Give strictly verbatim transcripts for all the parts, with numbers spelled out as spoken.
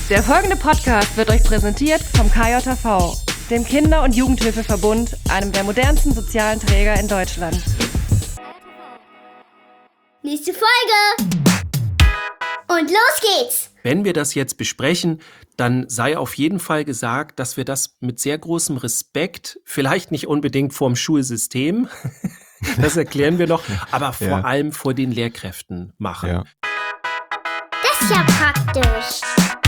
Der folgende Podcast wird euch präsentiert vom K J V, dem Kinder- und Jugendhilfeverbund, einem der modernsten sozialen Träger in Deutschland. Nächste Folge! Und los geht's! Wenn wir das jetzt besprechen, dann sei auf jeden Fall gesagt, dass wir das mit sehr großem Respekt, vielleicht nicht unbedingt vorm Schulsystem, das erklären wir noch, aber vor Ja. allem vor den Lehrkräften machen. Ja. Das ist ja praktisch.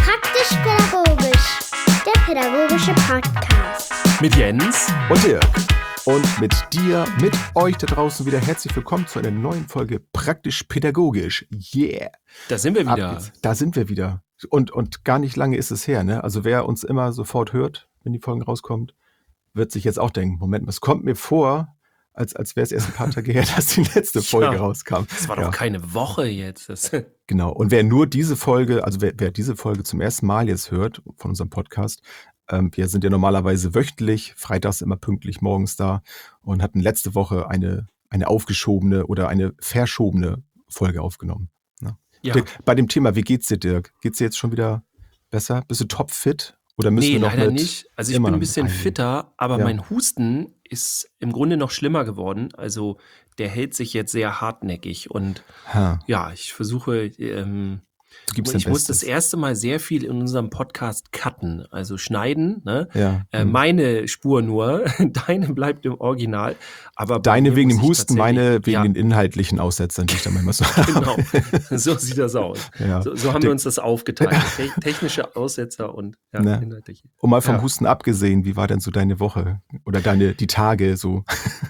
Praktisch-pädagogisch. Der pädagogische Podcast. Mit Jens. Und Dirk. Und mit dir, mit euch da draußen wieder herzlich willkommen zu einer neuen Folge Praktisch-pädagogisch. Yeah! Da sind wir Ab wieder. geht's. Da sind wir wieder. Und, und gar nicht lange ist es her, ne? Also wer uns immer sofort hört, wenn die Folgen rauskommt, wird sich jetzt auch denken, Moment, es kommt mir vor, als, als wäre es erst ein paar Tage her, dass die letzte Folge Ja. rauskam. Das war Ja. doch keine Woche jetzt. Das Genau. Und wer nur diese Folge, also wer, wer diese Folge zum ersten Mal jetzt hört von unserem Podcast, ähm, wir sind ja normalerweise wöchentlich, freitags immer pünktlich morgens da und hatten letzte Woche eine, eine aufgeschobene oder eine verschobene Folge aufgenommen. Ne? Ja. Dirk, bei dem Thema, wie geht's dir, Dirk? Geht's dir jetzt schon wieder besser? Bist du topfit? Oder müssen Nee, wir noch leider mit nicht. Also ich immer bin ein noch bisschen eingehen? fitter, aber Ja. mein Husten ist im Grunde noch schlimmer geworden. Also der hält sich jetzt sehr hartnäckig und Ha, ja, ich versuche, ähm, du gibst dein ich muss das Bestes. erste Mal sehr viel in unserem Podcast cutten, also schneiden, ne? Ja. Äh, hm. meine Spur nur, deine bleibt im Original, aber bei Deine mir wegen muss dem ich Husten, meine tatsächlich- wegen ja, den inhaltlichen Aussetzern, die ich da manchmal so genau, so sieht das aus. Ja. So, so haben wir uns das aufgeteilt, Te technische Aussetzer und ja, Ne. inhaltliche. Und mal vom Ja. Husten abgesehen, wie war denn so deine Woche oder deine die Tage so?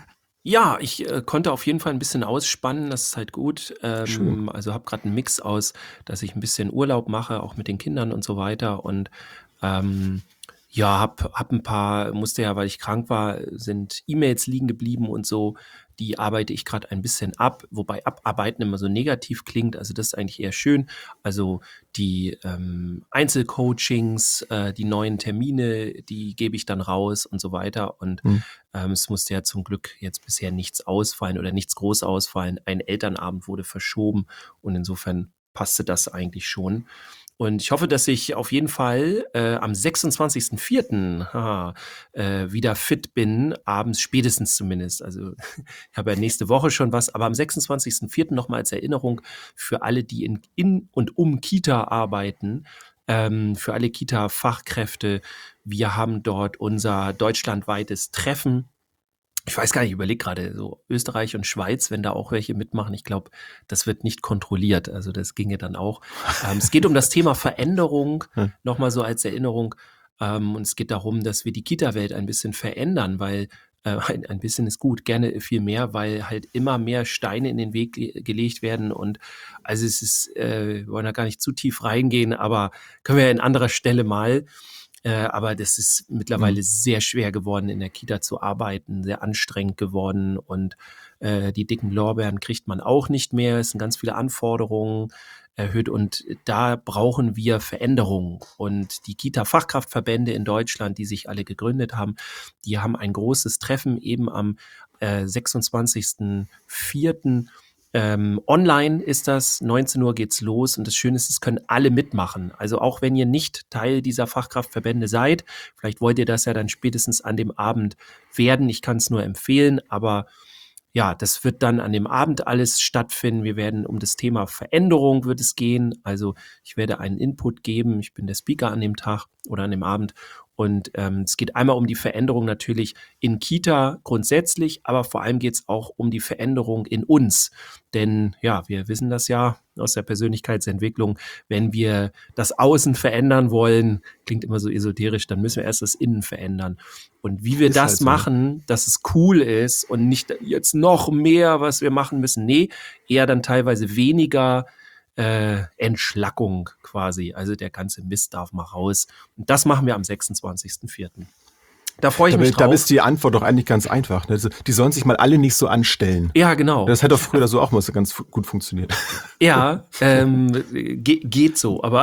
Ja, ich äh, konnte auf jeden Fall ein bisschen ausspannen, das ist halt gut. Ähm, Schön. also habe gerade einen Mix aus, dass ich ein bisschen Urlaub mache, auch mit den Kindern und so weiter. Und ähm, ja, hab, hab ein paar, musste ja, weil ich krank war, sind E-Mails liegen geblieben und so. Die arbeite ich gerade ein bisschen ab, wobei abarbeiten immer so negativ klingt. Also das ist eigentlich eher schön. Also die ähm, Einzelcoachings, äh, die neuen Termine, die gebe ich dann raus und so weiter. Und Hm. ähm, es musste ja zum Glück jetzt bisher nichts ausfallen oder nichts groß ausfallen. Ein Elternabend wurde verschoben und insofern passte das eigentlich schon. Und ich hoffe, dass ich auf jeden Fall äh, am sechsundzwanzigsten vierten haha, äh, wieder fit bin, abends spätestens zumindest. Also ich habe ja nächste Woche schon was, aber am sechsundzwanzigsten vierten nochmal als Erinnerung für alle, die in, in und um Kita arbeiten, ähm, für alle Kita-Fachkräfte. Wir haben dort unser deutschlandweites Treffen. Ich weiß gar nicht, ich überlege gerade, so Österreich und Schweiz, wenn da auch welche mitmachen, ich glaube, das wird nicht kontrolliert, also das ginge dann auch. Ähm, es geht um das Thema Veränderung, Hm. nochmal so als Erinnerung. Ähm, und es geht darum, dass wir die Kita-Welt ein bisschen verändern, weil äh, ein, ein bisschen ist gut, gerne viel mehr, weil halt immer mehr Steine in den Weg ge gelegt werden. Und also es ist, äh, wir wollen da gar nicht zu tief reingehen, aber können wir ja an anderer Stelle mal. Äh, aber das ist mittlerweile Mhm. sehr schwer geworden, in der Kita zu arbeiten, sehr anstrengend geworden und äh, die dicken Lorbeeren kriegt man auch nicht mehr. Es sind ganz viele Anforderungen erhöht und da brauchen wir Veränderungen. Und die Kita-Fachkraftverbände in Deutschland, die sich alle gegründet haben, die haben ein großes Treffen eben am äh, sechsundzwanzigsten vierten Ähm, online ist das, neunzehn Uhr geht's los und das Schöne ist, es können alle mitmachen. Also auch wenn ihr nicht Teil dieser Fachkraftverbände seid, vielleicht wollt ihr das ja dann spätestens an dem Abend werden. Ich kann es nur empfehlen, aber ja, das wird dann an dem Abend alles stattfinden. Wir werden um das Thema Veränderung wird es gehen. Also ich werde einen Input geben. Ich bin der Speaker an dem Tag oder an dem Abend. Und ähm, es geht einmal um die Veränderung natürlich in Kita grundsätzlich, aber vor allem geht es auch um die Veränderung in uns. Denn ja, wir wissen das ja aus der Persönlichkeitsentwicklung, wenn wir das Außen verändern wollen, klingt immer so esoterisch, dann müssen wir erst das Innen verändern. Und wie wir Ist das halt so. machen, dass es cool ist und nicht jetzt noch mehr, was wir machen müssen. Nee, eher dann teilweise weniger äh, Entschlackung quasi. Also der ganze Mist darf mal raus. Und das machen wir am sechsundzwanzigsten vierten Da freue ich Da, mich da drauf. ist die Antwort doch eigentlich ganz einfach. Ne? Also, die sollen sich mal alle nicht so anstellen. Ja, genau. Das hat doch früher so auch mal so ganz fu- gut funktioniert. Ja, ähm, ge geht so, aber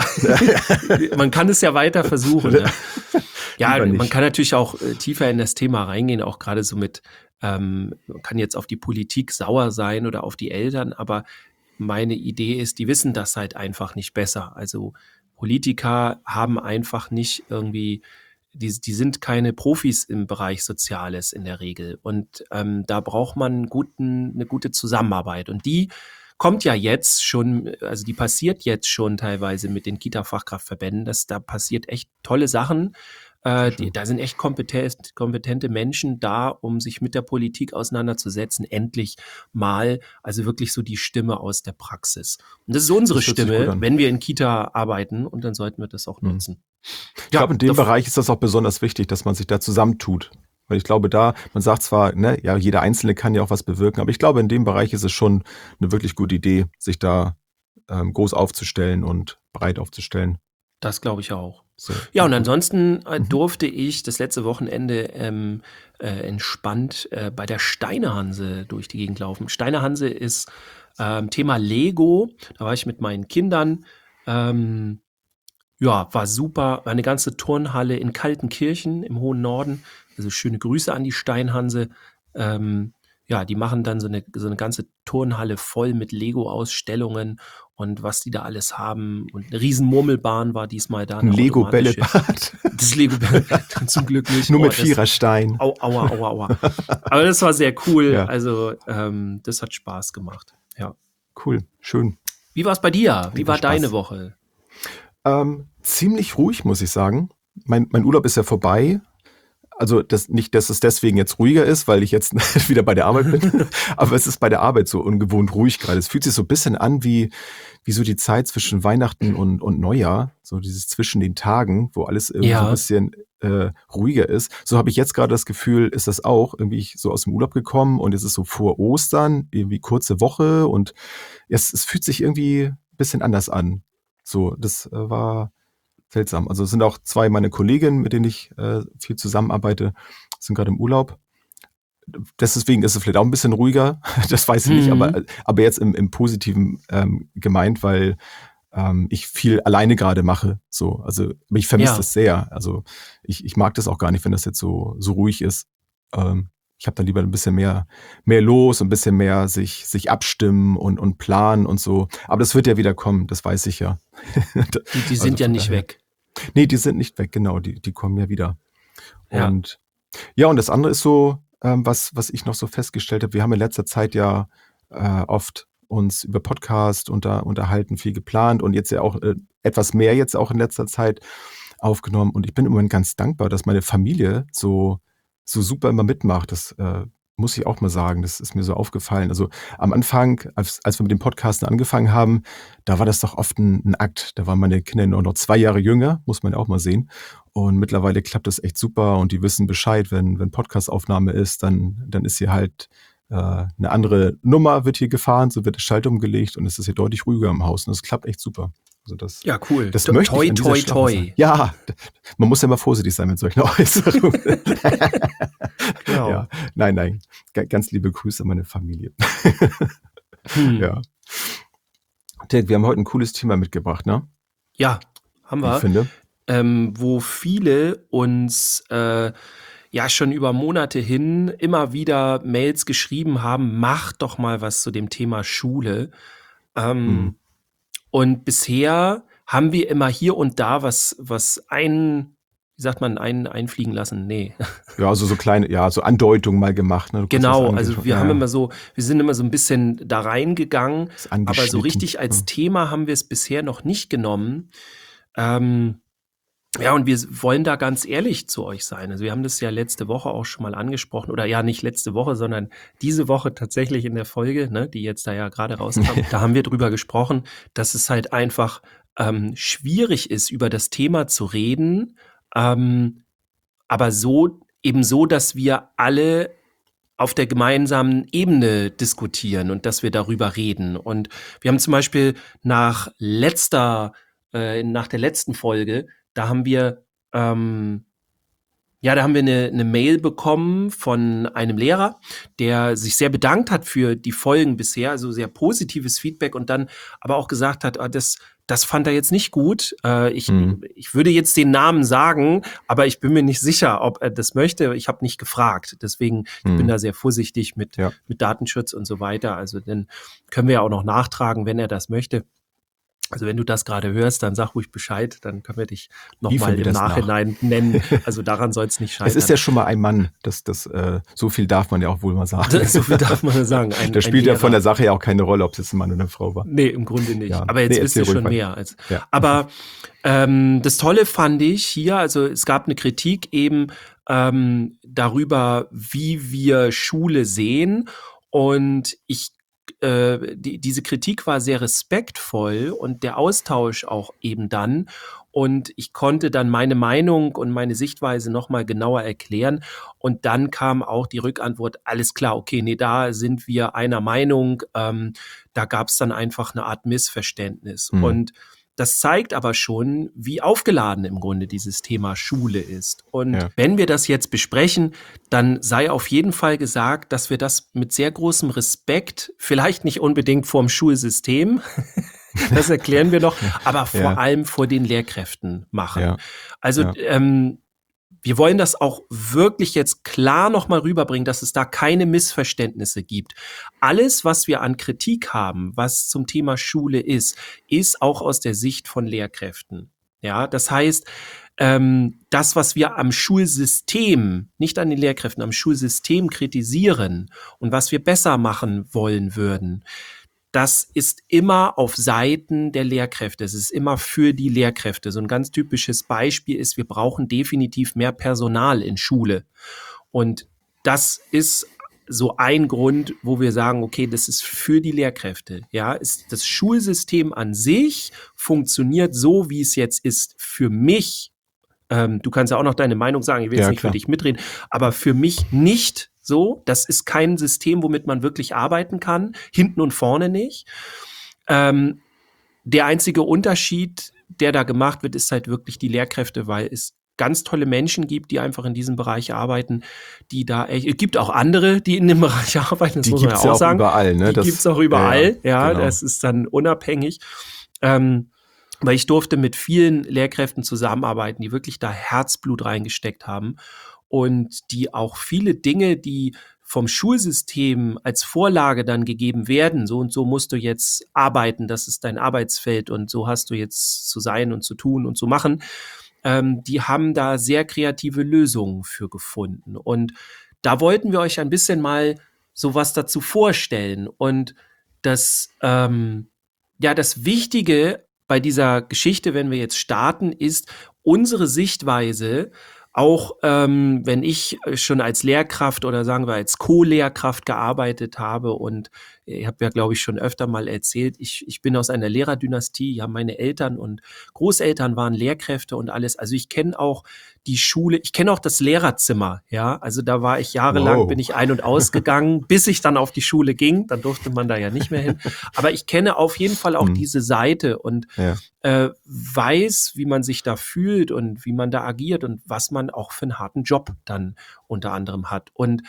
man kann es ja weiter versuchen. Ne? Ja, Lieber nicht. man kann natürlich auch äh, tiefer in das Thema reingehen, auch gerade so mit, ähm, man kann jetzt auf die Politik sauer sein oder auf die Eltern, aber meine Idee ist, die wissen das halt einfach nicht besser. Also Politiker haben einfach nicht irgendwie, die, die sind keine Profis im Bereich Soziales in der Regel. Und ähm, da braucht man einen guten, eine gute Zusammenarbeit. Und die kommt ja jetzt schon, also die passiert jetzt schon teilweise mit den Kita-Fachkraftverbänden. Das, da passiert echt tolle Sachen. Äh, die, da sind echt kompetent, kompetente Menschen da, um sich mit der Politik auseinanderzusetzen. Endlich mal, also wirklich so die Stimme aus der Praxis. Und das ist unsere Das hört sich gut Stimme, an. wenn wir in Kita arbeiten, und dann sollten wir das auch Mhm. nutzen. Ich glaube, in dem Bereich ist das auch besonders wichtig, dass man sich da zusammentut. Weil ich glaube, da, man sagt zwar, ne, ja, jeder Einzelne kann ja auch was bewirken, aber ich glaube, in dem Bereich ist es schon eine wirklich gute Idee, sich da ähm, groß aufzustellen und breit aufzustellen. Das glaube ich auch. So. Ja, und ansonsten äh, Mhm. durfte ich das letzte Wochenende ähm, äh, entspannt äh, bei der Steinehanse durch die Gegend laufen. Steinehanse ist ähm, Thema Lego. Da war ich mit meinen Kindern. Ähm, ja, war super. War eine ganze Turnhalle in Kaltenkirchen im hohen Norden. Also schöne Grüße an die Steinhanse. Ähm, ja, die machen dann so eine, so eine ganze Turnhalle voll mit Lego-Ausstellungen und was die da alles haben. Und eine riesen Murmelbahn war diesmal da. Ein eine automatische. Lego-Bällebad. Das Lego-Bällebad zum Glück nicht. Nur Oh, mit das- Viererstein. Au, aua, aua, aua. Aber das war sehr cool. Ja. Also ähm, das hat Spaß gemacht. Ja. Cool, schön. Wie war es bei dir? Wie Klingt war nach Spaß. deine Woche? Ähm, ziemlich ruhig, muss ich sagen. Mein, mein Urlaub ist ja vorbei. Also das, nicht, dass es deswegen jetzt ruhiger ist, weil ich jetzt wieder bei der Arbeit bin, aber es ist bei der Arbeit so ungewohnt ruhig gerade. Es fühlt sich so ein bisschen an wie, wie so die Zeit zwischen Weihnachten und, und Neujahr, so dieses zwischen den Tagen, wo alles irgendwie Ja. so ein bisschen äh, ruhiger ist. So habe ich jetzt gerade das Gefühl, ist das auch irgendwie ich so aus dem Urlaub gekommen und es ist so vor Ostern, irgendwie kurze Woche und es, es fühlt sich irgendwie ein bisschen anders an. So, das äh, war seltsam. Also es sind auch zwei meiner Kolleginnen, mit denen ich äh, viel zusammenarbeite, sind gerade im Urlaub. Deswegen ist es vielleicht auch ein bisschen ruhiger, das weiß ich nicht, Mhm. aber, aber jetzt im, im Positiven ähm, gemeint, weil ähm, ich viel alleine gerade mache. So, also ich vermisse Ja. das sehr. Also ich, ich mag das auch gar nicht, wenn das jetzt so, so ruhig ist. Ähm, ich habe da lieber ein bisschen mehr, mehr los, ein bisschen mehr sich, sich abstimmen und, und planen und so. Aber das wird ja wieder kommen, das weiß ich ja. Die, die sind Also ja von nicht daher. weg. Nee, die sind nicht weg, genau, die, die kommen ja wieder. Ja. Und ja, und das andere ist so, ähm, was, was ich noch so festgestellt habe, wir haben in letzter Zeit ja äh, oft uns über Podcast unter, unterhalten, viel geplant und jetzt ja auch äh, etwas mehr jetzt auch in letzter Zeit aufgenommen. Und ich bin im Moment ganz dankbar, dass meine Familie so, so super immer mitmacht. Das äh, muss ich auch mal sagen, das ist mir so aufgefallen. Also am Anfang, als, als wir mit dem Podcasten angefangen haben, da war das doch oft ein, ein Akt. Da waren meine Kinder noch, noch zwei Jahre jünger, muss man auch mal sehen. Und mittlerweile klappt das echt super und die wissen Bescheid, wenn, wenn Podcastaufnahme ist, dann, dann ist hier halt äh, eine andere Nummer, wird hier gefahren, so wird der Schalter umgelegt und es ist hier deutlich ruhiger im Haus. Und das klappt echt super. Also das, Ja, cool. das To- möchte toi, ich an dieser toi, Stelle toi. sagen. Ja, d- man muss ja immer vorsichtig sein mit solchen Äußerungen. Genau. Ja, nein, nein. Ga- Ganz liebe Grüße an meine Familie. Hm. Ja. Dirk, wir haben heute ein cooles Thema mitgebracht, ne? Ja, haben Wie ich wir. finde. Ähm, wo viele uns äh, ja schon über Monate hin immer wieder Mails geschrieben haben, macht doch mal was zu dem Thema Schule. Ähm, Mhm. Und bisher haben wir immer hier und da was, was ein, wie sagt man, ein, einfliegen lassen. Nee. Ja, also so kleine, ja, so Andeutungen mal gemacht. Ne? Du kannst Genau, das also ange- wir ja, haben immer so, wir sind immer so ein bisschen da reingegangen, ist aber angeschnitten. so richtig als Ja. Thema haben wir es bisher noch nicht genommen. Ähm, ja, und wir wollen da ganz ehrlich zu euch sein. Also wir haben das ja letzte Woche auch schon mal angesprochen, oder ja, nicht letzte Woche, sondern diese Woche tatsächlich in der Folge, ne, die jetzt da ja gerade rauskam, da haben wir drüber gesprochen, dass es halt einfach ähm, schwierig ist, über das Thema zu reden, ähm, aber so, eben so, dass wir alle auf der gemeinsamen Ebene diskutieren und dass wir darüber reden. Und wir haben zum Beispiel nach letzter, äh, nach der letzten Folge, da haben wir, ähm, ja, da haben wir eine, eine Mail bekommen von einem Lehrer, der sich sehr bedankt hat für die Folgen bisher, also sehr positives Feedback und dann aber auch gesagt hat, ah, das, das fand er jetzt nicht gut. Äh, ich, Mhm. ich würde jetzt den Namen sagen, aber ich bin mir nicht sicher, ob er das möchte. Ich habe nicht gefragt. Deswegen ich bin Mhm. da sehr vorsichtig mit, Ja. mit Datenschutz und so weiter. Also dann können wir ja auch noch nachtragen, wenn er das möchte. Also wenn du das gerade hörst, dann sag ruhig Bescheid, dann können wir dich Liefern nochmal wir im das nach. Nachhinein nennen. Also daran soll es nicht scheitern. Es ist ja schon mal ein Mann, das, das, äh, so viel darf man ja auch wohl mal sagen. So viel darf man sagen. Ein, Da spielt ein ja von der Sache ja auch keine Rolle, ob es jetzt ein Mann oder eine Frau war. Nee, im Grunde nicht. Ja. Aber jetzt Nee, wisst ihr erzähl schon ruhig mehr. Als, Ja. Aber ähm, das Tolle fand ich hier, also es gab eine Kritik eben ähm, darüber, wie wir Schule sehen. Und ich äh, die, diese Kritik war sehr respektvoll und der Austausch auch eben dann. Und ich konnte dann meine Meinung und meine Sichtweise nochmal genauer erklären. Und dann kam auch die Rückantwort, alles klar, okay, nee, da sind wir einer Meinung. Ähm, da gab es dann einfach eine Art Missverständnis. Mhm. Und das zeigt aber schon, wie aufgeladen im Grunde dieses Thema Schule ist. Und Ja. wenn wir das jetzt besprechen, dann sei auf jeden Fall gesagt, dass wir das mit sehr großem Respekt, vielleicht nicht unbedingt vorm Schulsystem, das erklären wir noch, aber vor Ja. allem vor den Lehrkräften machen. Ja. Also Ja. ähm, wir wollen das auch wirklich jetzt klar nochmal rüberbringen, dass es da keine Missverständnisse gibt. Alles, was wir an Kritik haben, was zum Thema Schule ist, ist auch aus der Sicht von Lehrkräften. Ja, das heißt, ähm, das, was wir am Schulsystem, nicht an den Lehrkräften, am Schulsystem kritisieren und was wir besser machen wollen würden, das ist immer auf Seiten der Lehrkräfte. Es ist immer für die Lehrkräfte. So ein ganz typisches Beispiel ist, wir brauchen definitiv mehr Personal in Schule. Und das ist so ein Grund, wo wir sagen, okay, das ist für die Lehrkräfte. Ja, ist das Schulsystem an sich funktioniert so, wie es jetzt ist, für mich. Ähm, du kannst ja auch noch deine Meinung sagen, ich will jetzt Ja, nicht klar. für dich mitreden, aber für mich nicht so. Das ist kein System, womit man wirklich arbeiten kann, hinten und vorne nicht. Ähm, der einzige Unterschied, der da gemacht wird, ist halt wirklich die Lehrkräfte, weil es ganz tolle Menschen gibt, die einfach in diesem Bereich arbeiten, die da echt, es gibt auch andere, die in dem Bereich arbeiten, das Die muss man gibt's ja ja auch auch sagen. überall, ne? Die Das- gibt's auch überall, ja, ja, genau. das ist dann unabhängig. Ähm, weil ich durfte mit vielen Lehrkräften zusammenarbeiten, die wirklich da Herzblut reingesteckt haben und die auch viele Dinge, die vom Schulsystem als Vorlage dann gegeben werden, so und so musst du jetzt arbeiten, das ist dein Arbeitsfeld und so hast du jetzt zu sein und zu tun und zu machen, ähm, die haben da sehr kreative Lösungen für gefunden. Und da wollten wir euch ein bisschen mal sowas dazu vorstellen. Und das, ähm, ja, das Wichtige bei dieser Geschichte, wenn wir jetzt starten, ist unsere Sichtweise, auch ähm, wenn ich schon als Lehrkraft oder sagen wir als Co-Lehrkraft gearbeitet habe und ich habe ja, glaube ich, schon öfter mal erzählt, ich, ich bin aus einer Lehrerdynastie, ja, meine Eltern und Großeltern waren Lehrkräfte und alles. Also ich kenne auch die Schule, ich kenne auch das Lehrerzimmer, ja. Also da war ich jahrelang, Wow. bin ich ein- und ausgegangen, bis ich dann auf die Schule ging. Dann durfte man da ja nicht mehr hin. Aber ich kenne auf jeden Fall auch Mhm. diese Seite und Ja. äh, weiß, wie man sich da fühlt und wie man da agiert und was man auch für einen harten Job dann unter anderem hat. Und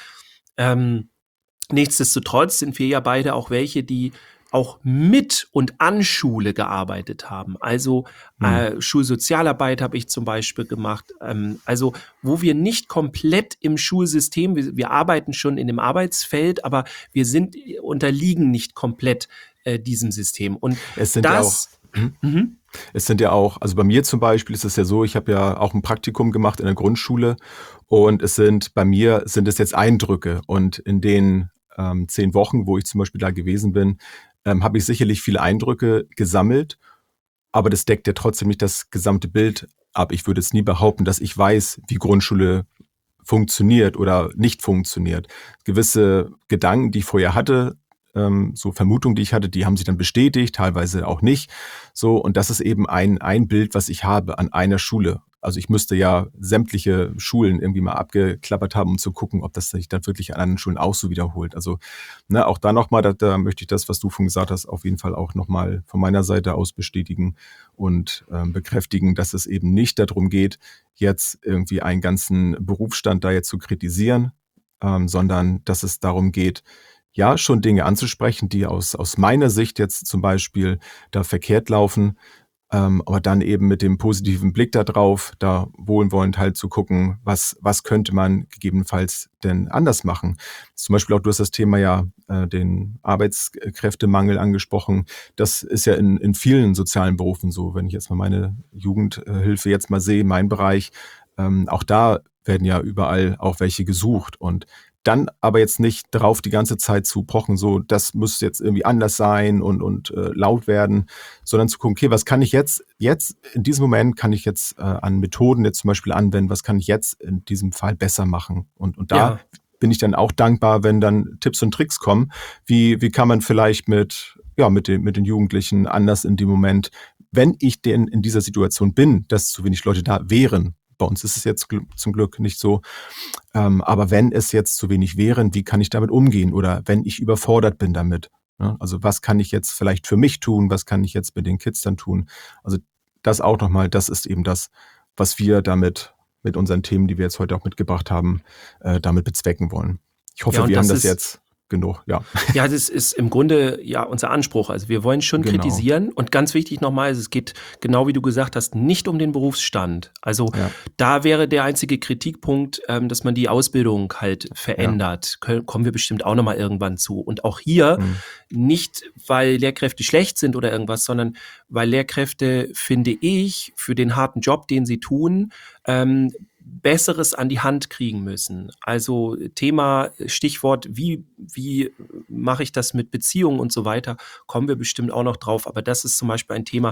ähm, nichtsdestotrotz sind wir ja beide auch welche, die auch mit und an Schule gearbeitet haben. Also äh, Schulsozialarbeit habe ich zum Beispiel gemacht. Ähm, also wo wir nicht komplett im Schulsystem, wir, wir arbeiten schon in dem Arbeitsfeld, aber wir sind unterliegen nicht komplett äh, diesem System. Und Es sind ja auch das, mhm. Es sind ja auch, also bei mir zum Beispiel ist es ja so, ich habe ja auch ein Praktikum gemacht in der Grundschule und es sind, bei mir sind es jetzt Eindrücke und in den ähm, zehn Wochen, wo ich zum Beispiel da gewesen bin, ähm, habe ich sicherlich viele Eindrücke gesammelt, aber das deckt ja trotzdem nicht das gesamte Bild ab. Ich würde jetzt nie behaupten, dass ich weiß, wie Grundschule funktioniert oder nicht funktioniert. Gewisse Gedanken, die ich vorher hatte, ähm, so Vermutungen, die ich hatte, die haben sich dann bestätigt, teilweise auch nicht. So, und das ist eben ein, ein Bild, was ich habe an einer Schule. Also ich müsste ja sämtliche Schulen irgendwie mal abgeklappert haben, um zu gucken, ob das sich dann wirklich an anderen Schulen auch so wiederholt. Also ne, auch da nochmal, da, da möchte ich das, was du von gesagt hast, auf jeden Fall auch nochmal von meiner Seite aus bestätigen und ähm, bekräftigen, dass es eben nicht darum geht, jetzt irgendwie einen ganzen Berufsstand da jetzt zu kritisieren, ähm, sondern dass es darum geht, ja, schon Dinge anzusprechen, die aus, aus meiner Sicht jetzt zum Beispiel da verkehrt laufen, Ähm, aber dann eben mit dem positiven Blick da drauf, da wohlwollend halt zu gucken, was, was könnte man gegebenenfalls denn anders machen. Zum Beispiel auch, du hast das Thema ja, äh, den Arbeitskräftemangel angesprochen. Das ist ja in, in vielen sozialen Berufen so. Wenn ich jetzt mal meine Jugendhilfe jetzt mal sehe, mein Bereich, ähm, auch da werden ja überall auch welche gesucht und dann aber jetzt nicht drauf die ganze Zeit zu pochen, so das muss jetzt irgendwie anders sein und, und äh, laut werden, sondern zu gucken, okay, was kann ich jetzt, jetzt in diesem Moment kann ich jetzt äh, an Methoden jetzt zum Beispiel anwenden, was kann ich jetzt in diesem Fall besser machen? Und, und da Ja. bin ich dann auch dankbar, wenn dann Tipps und Tricks kommen, wie, wie kann man vielleicht mit, ja, mit den, mit den Jugendlichen anders in dem Moment, wenn ich denn in dieser Situation bin, dass zu wenig Leute da wären. Bei uns ist es jetzt gl- zum Glück nicht so. Ähm, aber wenn es jetzt zu wenig wären, wie kann ich damit umgehen? Oder wenn ich überfordert bin damit? Ne? Also was kann ich jetzt vielleicht für mich tun? Was kann ich jetzt mit den Kids dann tun? Also das auch nochmal, das ist eben das, was wir damit, mit unseren Themen, die wir jetzt heute auch mitgebracht haben, äh, damit bezwecken wollen. Ich hoffe, Ja, und wir das haben das ist- jetzt genug. Ja, Ja, das ist im Grunde ja unser Anspruch. Also wir wollen schon Genau. kritisieren und ganz wichtig nochmal, es geht genau wie du gesagt hast, nicht um den Berufsstand. Also Ja. da wäre der einzige Kritikpunkt, ähm, dass man die Ausbildung halt verändert. Kö- Kommen wir bestimmt auch nochmal irgendwann zu. Und auch hier Mhm. nicht, weil Lehrkräfte schlecht sind oder irgendwas, sondern weil Lehrkräfte, finde ich, für den harten Job, den sie tun, ähm, Besseres an die Hand kriegen müssen. Also Thema, Stichwort, wie, wie mache ich das mit Beziehungen und so weiter, kommen wir bestimmt auch noch drauf. Aber das ist zum Beispiel ein Thema,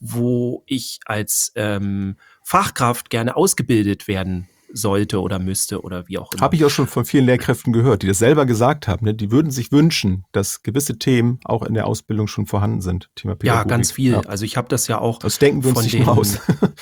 wo ich als ähm, Fachkraft gerne ausgebildet werden sollte oder müsste oder wie auch immer. Habe ich auch schon von vielen Lehrkräften gehört, die das selber gesagt haben. Ne? Die würden sich wünschen, dass gewisse Themen auch in der Ausbildung schon vorhanden sind. Thema Pädagogik. Ja, ganz viel. Ja. Also ich habe das ja auch Das denken wir uns von nicht den, nur aus.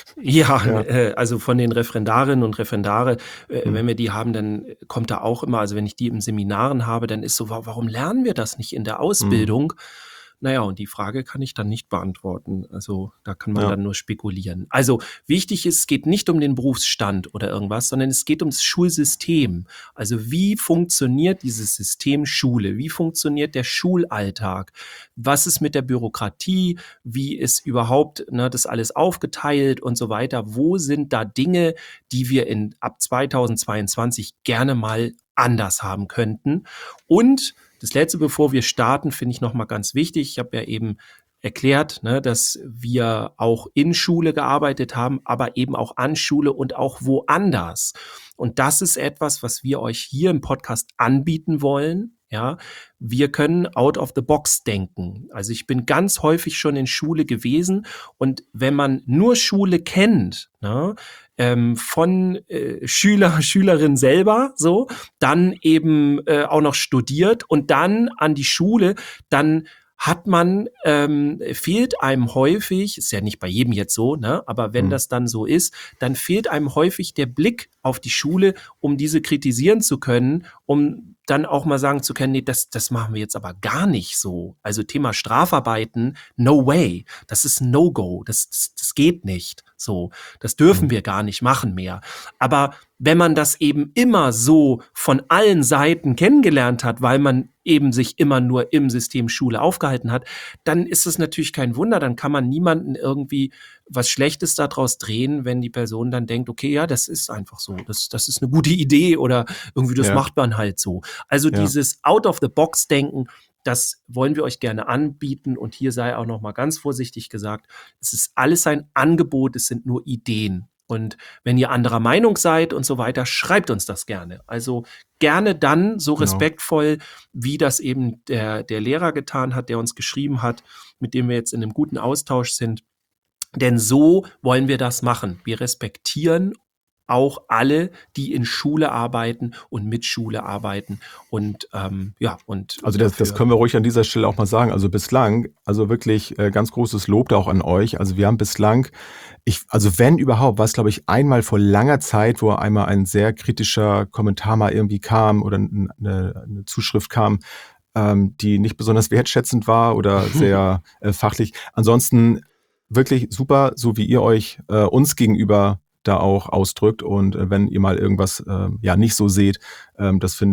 ja, Ja. äh, also von den Referendarinnen und Referendare, äh, Hm. wenn wir die haben, dann kommt da auch immer, also wenn ich die im Seminaren habe, dann ist so, wa- warum lernen wir das nicht in der Ausbildung? Naja, und die Frage kann ich dann nicht beantworten. Also da kann man Ja. dann nur spekulieren. Also wichtig ist, es geht nicht um den Berufsstand oder irgendwas, sondern es geht ums Schulsystem. Also wie funktioniert dieses System Schule? Wie funktioniert der Schulalltag? Was ist mit der Bürokratie? Wie ist überhaupt ne, das alles aufgeteilt und so weiter? Wo sind da Dinge, die wir in ab zweitausendzweiundzwanzig gerne mal anders haben könnten? Und das Letzte, bevor wir starten, finde ich nochmal ganz wichtig. Ich habe ja eben erklärt, ne, dass wir auch in Schule gearbeitet haben, aber eben auch an Schule und auch woanders. Und das ist etwas, was wir euch hier im Podcast anbieten wollen. Ja, wir können out of the box denken. Also ich bin ganz häufig schon in Schule gewesen und wenn man nur Schule kennt, ne, ähm, von äh, Schüler, Schülerin selber, so, dann eben äh, auch noch studiert und dann an die Schule, dann hat man, ähm, fehlt einem häufig, ist ja nicht bei jedem jetzt so, ne, aber wenn Mhm. das dann so ist, dann fehlt einem häufig der Blick auf die Schule, um diese kritisieren zu können, um dann auch mal sagen zu können, nee, das, das machen wir jetzt aber gar nicht so. Also Thema Strafarbeiten, no way. Das ist ein No-Go. Das, das, das geht nicht. So, das dürfen Mhm. wir gar nicht machen mehr. Aber wenn man das eben immer so von allen Seiten kennengelernt hat, weil man eben sich immer nur im System Schule aufgehalten hat, dann ist es natürlich kein Wunder, dann kann man niemanden irgendwie was Schlechtes daraus drehen, wenn die Person dann denkt, okay, ja, das ist einfach so, das, das ist eine gute Idee oder irgendwie, das Ja. macht man halt so. Also Ja. dieses Out-of-the-Box-Denken, das wollen wir euch gerne anbieten und hier sei auch noch mal ganz vorsichtig gesagt, es ist alles ein Angebot, es sind nur Ideen. Und wenn ihr anderer Meinung seid und so weiter, schreibt uns das gerne. Also gerne dann so Genau. respektvoll, wie das eben der, der Lehrer getan hat, der uns geschrieben hat, mit dem wir jetzt in einem guten Austausch sind. Denn so wollen wir das machen. Wir respektieren auch alle, die in Schule arbeiten und mit Schule arbeiten. Und ähm, ja, und Also das, das dafür- können wir ruhig an dieser Stelle auch mal sagen. Also bislang, also wirklich äh, ganz großes Lob da auch an euch. Also wir haben bislang, ich, also wenn überhaupt, war es glaube ich einmal vor langer Zeit, wo einmal ein sehr kritischer Kommentar mal irgendwie kam oder eine, eine Zuschrift kam, ähm, die nicht besonders wertschätzend war oder sehr äh, fachlich. Ansonsten wirklich super, so wie ihr euch äh, uns gegenüber da auch ausdrückt und äh, wenn ihr mal irgendwas äh, ja nicht so seht, ähm, das finde ich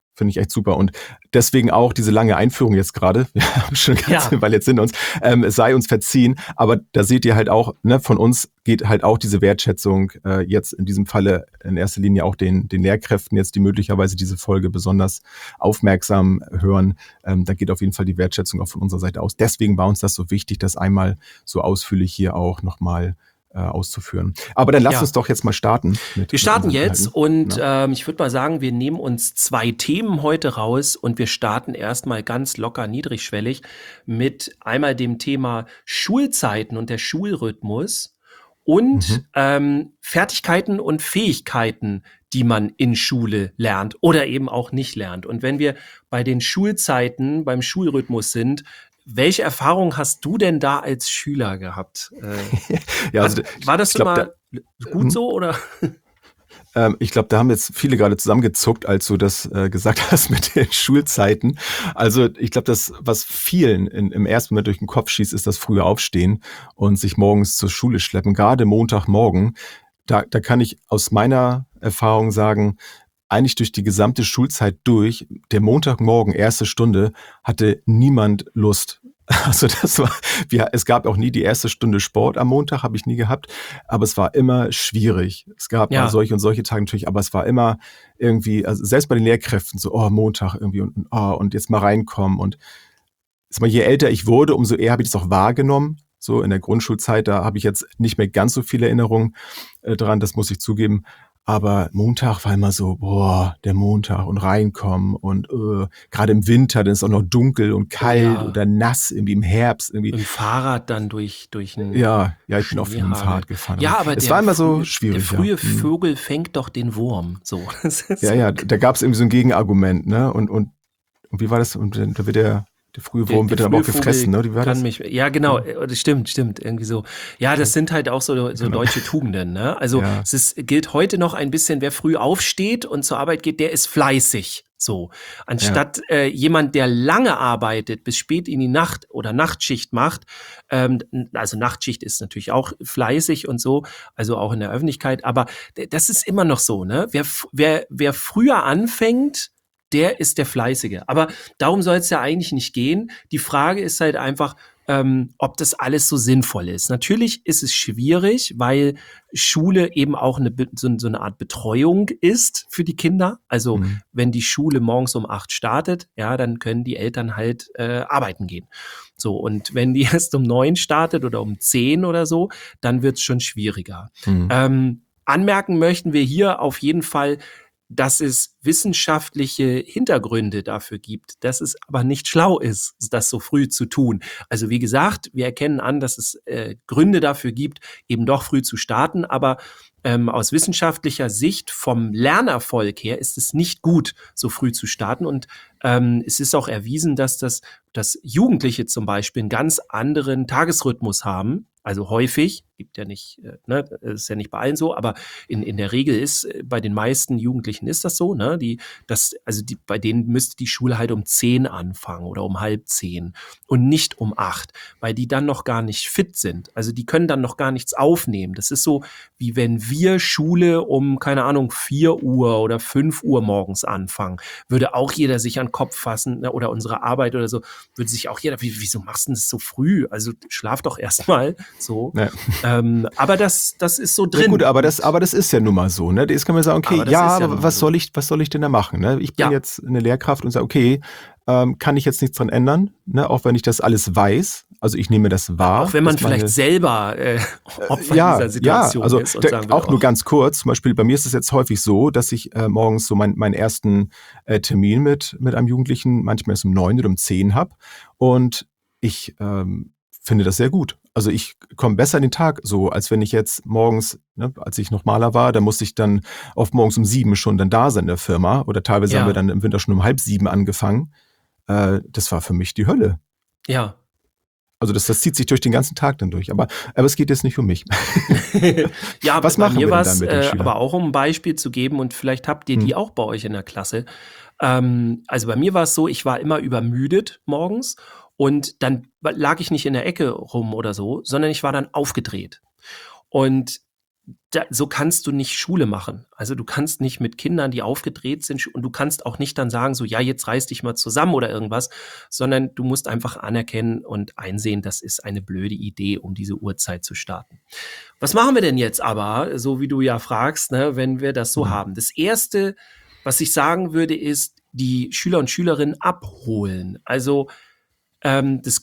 Finde ich echt super. Und deswegen auch diese lange Einführung jetzt gerade. Wir haben schon eine ganze Ja. Weile jetzt hinter uns. Ähm, es sei uns verziehen. Aber da seht ihr halt auch, ne, von uns geht halt auch diese Wertschätzung äh, jetzt in diesem Falle in erster Linie auch den, den Lehrkräften jetzt, die möglicherweise diese Folge besonders aufmerksam hören. Ähm, da geht auf jeden Fall die Wertschätzung auch von unserer Seite aus. Deswegen war uns das so wichtig, das einmal so ausführlich hier auch nochmal äh, auszuführen. Aber dann lasst Ja. uns doch jetzt mal starten. Mit, Wir starten mit unseren jetzt Inhalten. und Ja. ähm, ich würde mal sagen, wir nehmen uns zwei Themen heute raus und wir starten erstmal ganz locker niedrigschwellig mit einmal dem Thema Schulzeiten und der Schulrhythmus und Mhm. ähm, Fertigkeiten und Fähigkeiten, die man in Schule lernt oder eben auch nicht lernt. Und wenn wir bei den Schulzeiten, beim Schulrhythmus sind, welche Erfahrung hast du denn da als Schüler gehabt? Äh, Ja, also, hat, war das ich glaub, immer gut Mhm. so oder? Ähm, ich glaube, da haben jetzt viele gerade zusammengezuckt, als du das äh, gesagt hast mit den Schulzeiten. Also ich glaube, das, was vielen in, im ersten Moment durch den Kopf schießt, ist das frühe Aufstehen und sich morgens zur Schule schleppen. Gerade Montagmorgen, da, da kann ich aus meiner Erfahrung sagen, eigentlich durch die gesamte Schulzeit durch, der Montagmorgen, erste Stunde, hatte niemand Lust. Also das war, wir, es gab auch nie die erste Stunde Sport am Montag, habe ich nie gehabt, aber es war immer schwierig. Es gab Ja. mal solche und solche Tage natürlich, aber es war immer irgendwie, also selbst bei den Lehrkräften so, oh, Montag irgendwie und, oh, und jetzt mal reinkommen. Und ist mal, je älter ich wurde, umso eher habe ich das auch wahrgenommen. So in der Grundschulzeit, da habe ich jetzt nicht mehr ganz so viele Erinnerungen äh, dran, das muss ich zugeben. Aber Montag war immer so, boah, der Montag und reinkommen und äh, gerade im Winter, dann ist es auch noch dunkel und kalt Ja. oder nass, irgendwie im Herbst irgendwie. Mit dem Fahrrad dann durch, durch ein Ja, ja, ich bin auch viel mit dem Schneehagel. Fahrrad gefahren. Ja, aber es der war immer so frühe- schwierig. Der frühe ja. Mhm. Vogel fängt doch den Wurm. So. Das ist Ja, ja, da gab es irgendwie so ein Gegenargument, ne? Und, und, und wie war das? Und dann- da wird der, der frühe Wurm wird dann aber auch frühe gefressen, Vogel ne? Wie war kann das? Mich, ja, genau, äh, das stimmt, stimmt, irgendwie so. Ja, das sind halt auch so, so Genau. deutsche Tugenden, ne? Also Ja. es ist, gilt heute noch ein bisschen, wer früh aufsteht und zur Arbeit geht, der ist fleißig. So. Anstatt äh, jemand, der lange arbeitet, bis spät in die Nacht oder Nachtschicht macht, ähm, also Nachtschicht ist natürlich auch fleißig und so, also auch in der Öffentlichkeit, aber d- das ist immer noch so, ne? Wer, f- wer, wer früher anfängt, der ist der Fleißige. Aber darum soll es ja eigentlich nicht gehen. Die Frage ist halt einfach, ähm, ob das alles so sinnvoll ist. Natürlich ist es schwierig, weil Schule eben auch eine, Be- so, so eine Art Betreuung ist für die Kinder. Also Mhm. wenn die Schule morgens um acht startet, ja, dann können die Eltern halt äh, arbeiten gehen. So, und wenn die erst um neun startet oder um zehn oder so, dann wird es schon schwieriger. Mhm. Ähm, anmerken möchten wir hier auf jeden Fall, dass es wissenschaftliche Hintergründe dafür gibt, dass es aber nicht schlau ist, das so früh zu tun. Also wie gesagt, wir erkennen an, dass es äh, Gründe dafür gibt, eben doch früh zu starten, aber ähm, aus wissenschaftlicher Sicht vom Lernerfolg her ist es nicht gut, so früh zu starten. Und ähm, es ist auch erwiesen, dass das dass Jugendliche zum Beispiel einen ganz anderen Tagesrhythmus haben. Also häufig, gibt ja nicht, äh, ne, ist ja nicht bei allen so, aber in, in der Regel ist, äh, bei den meisten Jugendlichen ist das so, ne, die, das, also die, bei denen müsste die Schule halt um zehn anfangen oder um halb zehn und nicht um acht, weil die dann noch gar nicht fit sind. Also die können dann noch gar nichts aufnehmen. Das ist so, wie wenn wir Schule um, keine Ahnung, vier Uhr oder fünf Uhr morgens anfangen, würde auch jeder sich an den Kopf fassen, ne, oder unsere Arbeit oder so, würde sich auch jeder, wie, wieso machst du denn das so früh? Also schlaf doch erstmal so. Ja. Ähm, aber das, das ist so drin. Ja gut, aber das, aber das ist ja nun mal so, ne? Jetzt kann man sagen, okay, Aber das ja, ist ja aber nun mal was so. soll ich, was soll ich denn da machen? Ne? Ich bin Ja. jetzt eine Lehrkraft und sage, okay, ähm, kann ich jetzt nichts dran ändern, ne? Auch wenn ich das alles weiß. Also ich nehme das wahr. Auch wenn man dass meine- vielleicht selber äh, Opfer ja, dieser Situation ja, also ist und da, sagen auch würde, nur oh, ganz kurz. Zum Beispiel bei mir ist es jetzt häufig so, dass ich äh, morgens so mein, meinen ersten äh, Termin mit mit einem Jugendlichen manchmal erst um neun oder um zehn habe und ich ähm, finde das sehr gut. Also ich komme besser in den Tag so, als wenn ich jetzt morgens, ne, als ich noch Maler war, da musste ich dann oft morgens um sieben schon dann da sein in der Firma oder teilweise Ja. haben wir dann im Winter schon um halb sieben angefangen. Äh, das war für mich die Hölle. ja. Also das, das zieht sich durch den ganzen Tag dann durch. Aber, aber es geht jetzt nicht um mich. Ja, Was bei machen mir wir denn war dann es, mit den äh, Schülern? aber auch um ein Beispiel zu geben und vielleicht habt ihr die Hm. auch bei euch in der Klasse. Ähm, also bei mir war es so, ich war immer übermüdet morgens und dann lag ich nicht in der Ecke rum oder so, sondern ich war dann aufgedreht. Und da, so kannst du nicht Schule machen. Also du kannst nicht mit Kindern, die aufgedreht sind, und du kannst auch nicht dann sagen, so, ja, jetzt reiß dich mal zusammen oder irgendwas, sondern du musst einfach anerkennen und einsehen, das ist eine blöde Idee, um diese Uhrzeit zu starten. Was machen wir denn jetzt aber, so wie du ja fragst, ne, wenn wir das so mhm. haben? Das Erste, was ich sagen würde, ist, die Schüler und Schülerinnen abholen. Also ähm, das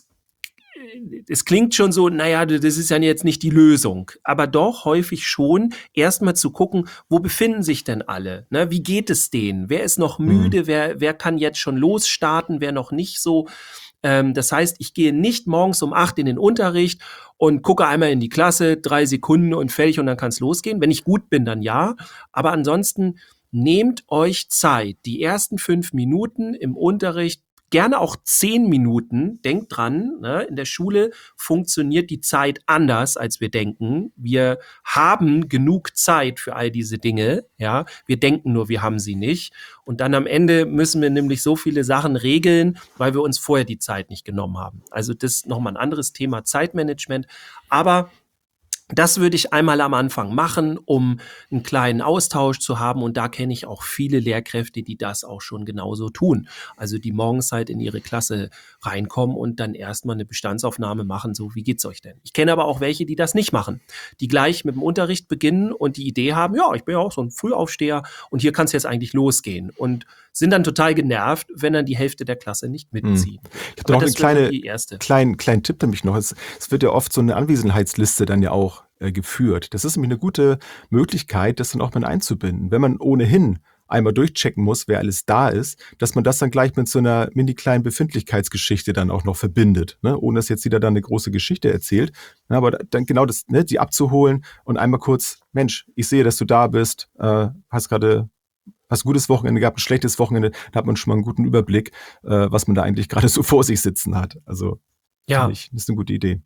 Es klingt schon so, naja, das ist ja jetzt nicht die Lösung, aber doch häufig schon erstmal zu gucken, wo befinden sich denn alle? Ne? Wie geht es denen? Wer ist noch müde? Mhm. Wer, wer kann jetzt schon losstarten? Wer noch nicht so? Ähm, das heißt, ich gehe nicht morgens um acht in den Unterricht und gucke einmal in die Klasse, drei Sekunden und fertig und dann kann es losgehen. Wenn ich gut bin, dann ja. Aber ansonsten nehmt euch Zeit. Die ersten fünf Minuten im Unterricht, gerne auch zehn Minuten, denkt dran, ne, in der Schule funktioniert die Zeit anders, als wir denken. Wir haben genug Zeit für all diese Dinge, ja. Wir denken nur, wir haben sie nicht. Und dann am Ende müssen wir nämlich so viele Sachen regeln, weil wir uns vorher die Zeit nicht genommen haben. Also das ist nochmal ein anderes Thema, Zeitmanagement. Aber das würde ich einmal am Anfang machen, um einen kleinen Austausch zu haben. Und da kenne ich auch viele Lehrkräfte, die das auch schon genauso tun. Also die morgens halt in ihre Klasse reinkommen und dann erstmal eine Bestandsaufnahme machen, so wie geht's euch denn? Ich kenne aber auch welche, die das nicht machen, die gleich mit dem Unterricht beginnen und die Idee haben, ja, ich bin ja auch so ein Frühaufsteher und hier kann es jetzt eigentlich losgehen. Und sind dann total genervt, wenn dann die Hälfte der Klasse nicht mitzieht. Hm. Ich habe noch eine kleine, kleinen, kleinen Tipp nämlich noch. Es, es wird ja oft so eine Anwesenheitsliste dann ja auch äh, geführt. Das ist nämlich eine gute Möglichkeit, das dann auch mit einzubinden. Wenn man ohnehin einmal durchchecken muss, wer alles da ist, dass man das dann gleich mit so einer mini kleinen Befindlichkeitsgeschichte dann auch noch verbindet, ne? Ohne dass jetzt jeder dann eine große Geschichte erzählt. Ja, aber dann genau das, ne, die abzuholen und einmal kurz, Mensch, ich sehe, dass du da bist, äh, hast gerade Hast ein gutes Wochenende gehabt, ein schlechtes Wochenende, da hat man schon mal einen guten Überblick, äh, was man da eigentlich gerade so vor sich sitzen hat. Also, ja, ich, das ist eine gute Idee.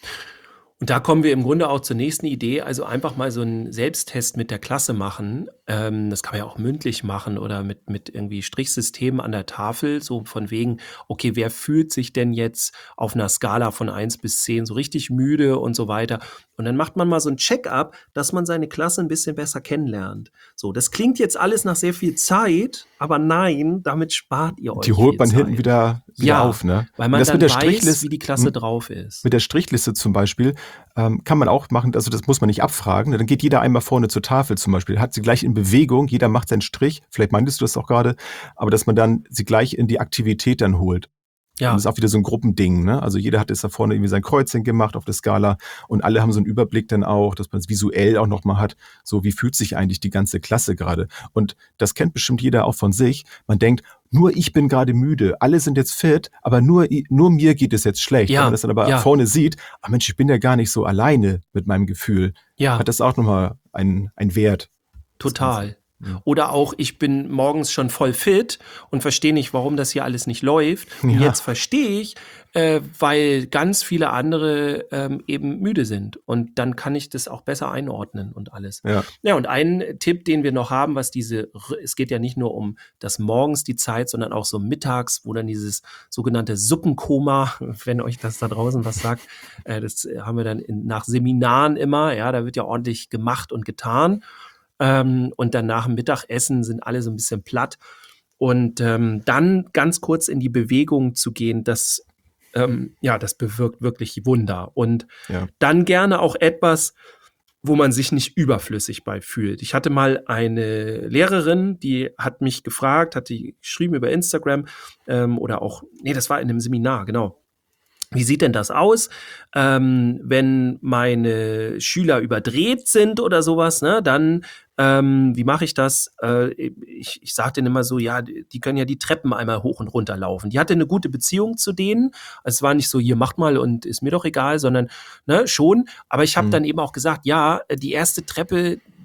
Und da kommen wir im Grunde auch zur nächsten Idee, also einfach mal so einen Selbsttest mit der Klasse machen. Ähm, das kann man ja auch mündlich machen oder mit, mit irgendwie Strichsystemen an der Tafel, so von wegen, okay, wer fühlt sich denn jetzt auf einer Skala von eins bis zehn so richtig müde und so weiter. Und dann macht man mal so ein Check-up, dass man seine Klasse ein bisschen besser kennenlernt. So, das klingt jetzt alles nach sehr viel Zeit, aber nein, damit spart ihr euch Die holt man Zeit. hinten wieder, wieder ja, auf, ne? weil man das dann mit der weiß, wie die Klasse drauf ist. Mit der Strichliste zum Beispiel ähm, kann man auch machen, also das muss man nicht abfragen. Dann geht jeder einmal vorne zur Tafel zum Beispiel, hat sie gleich in Bewegung, jeder macht seinen Strich, vielleicht meintest du das auch gerade, aber dass man dann sie gleich in die Aktivität dann holt. Ja. Und das ist auch wieder so ein Gruppending, ne? Also jeder hat jetzt da vorne irgendwie sein Kreuzchen gemacht auf der Skala und alle haben so einen Überblick dann auch, dass man es visuell auch nochmal hat, so wie fühlt sich eigentlich die ganze Klasse gerade. Und das kennt bestimmt jeder auch von sich. Man denkt, nur ich bin gerade müde, alle sind jetzt fit, aber nur, nur mir geht es jetzt schlecht. Ja. Wenn man das dann aber ja. vorne sieht, ah Mensch, ich bin ja gar nicht so alleine mit meinem Gefühl. Ja. Hat das auch nochmal einen, einen Wert. Total. Oder auch, ich bin morgens schon voll fit und verstehe nicht, warum das hier alles nicht läuft. Und ja. jetzt verstehe ich, äh, weil ganz viele andere ähm, eben müde sind. Und dann kann ich das auch besser einordnen und alles. Ja. ja, und ein Tipp, den wir noch haben, was diese, es geht ja nicht nur um das morgens die Zeit, sondern auch so mittags, wo dann dieses sogenannte Suppenkoma, wenn euch das da draußen was sagt, äh, das haben wir dann in, nach Seminaren immer, ja, da wird ja ordentlich gemacht und getan. Ähm, und dann nach dem Mittagessen sind alle so ein bisschen platt. Und ähm, dann ganz kurz in die Bewegung zu gehen, das, ähm, ja, das bewirkt wirklich Wunder. Und ja. dann gerne auch etwas, wo man sich nicht überflüssig bei fühlt. Ich hatte mal eine Lehrerin, die hat mich gefragt, hat die geschrieben über Instagram ähm, oder auch, nee, das war in einem Seminar, genau. Wie sieht denn das aus, ähm, wenn meine Schüler überdreht sind oder sowas, ne? Dann, ähm, wie mache ich das? Äh, ich ich sage denen immer so, ja, die können ja die Treppen einmal hoch und runter laufen. Die hatte eine gute Beziehung zu denen. Es war nicht so, hier macht mal und ist mir doch egal, sondern ne, schon. Aber ich habe mhm. dann eben auch gesagt, ja, die erste Treppe,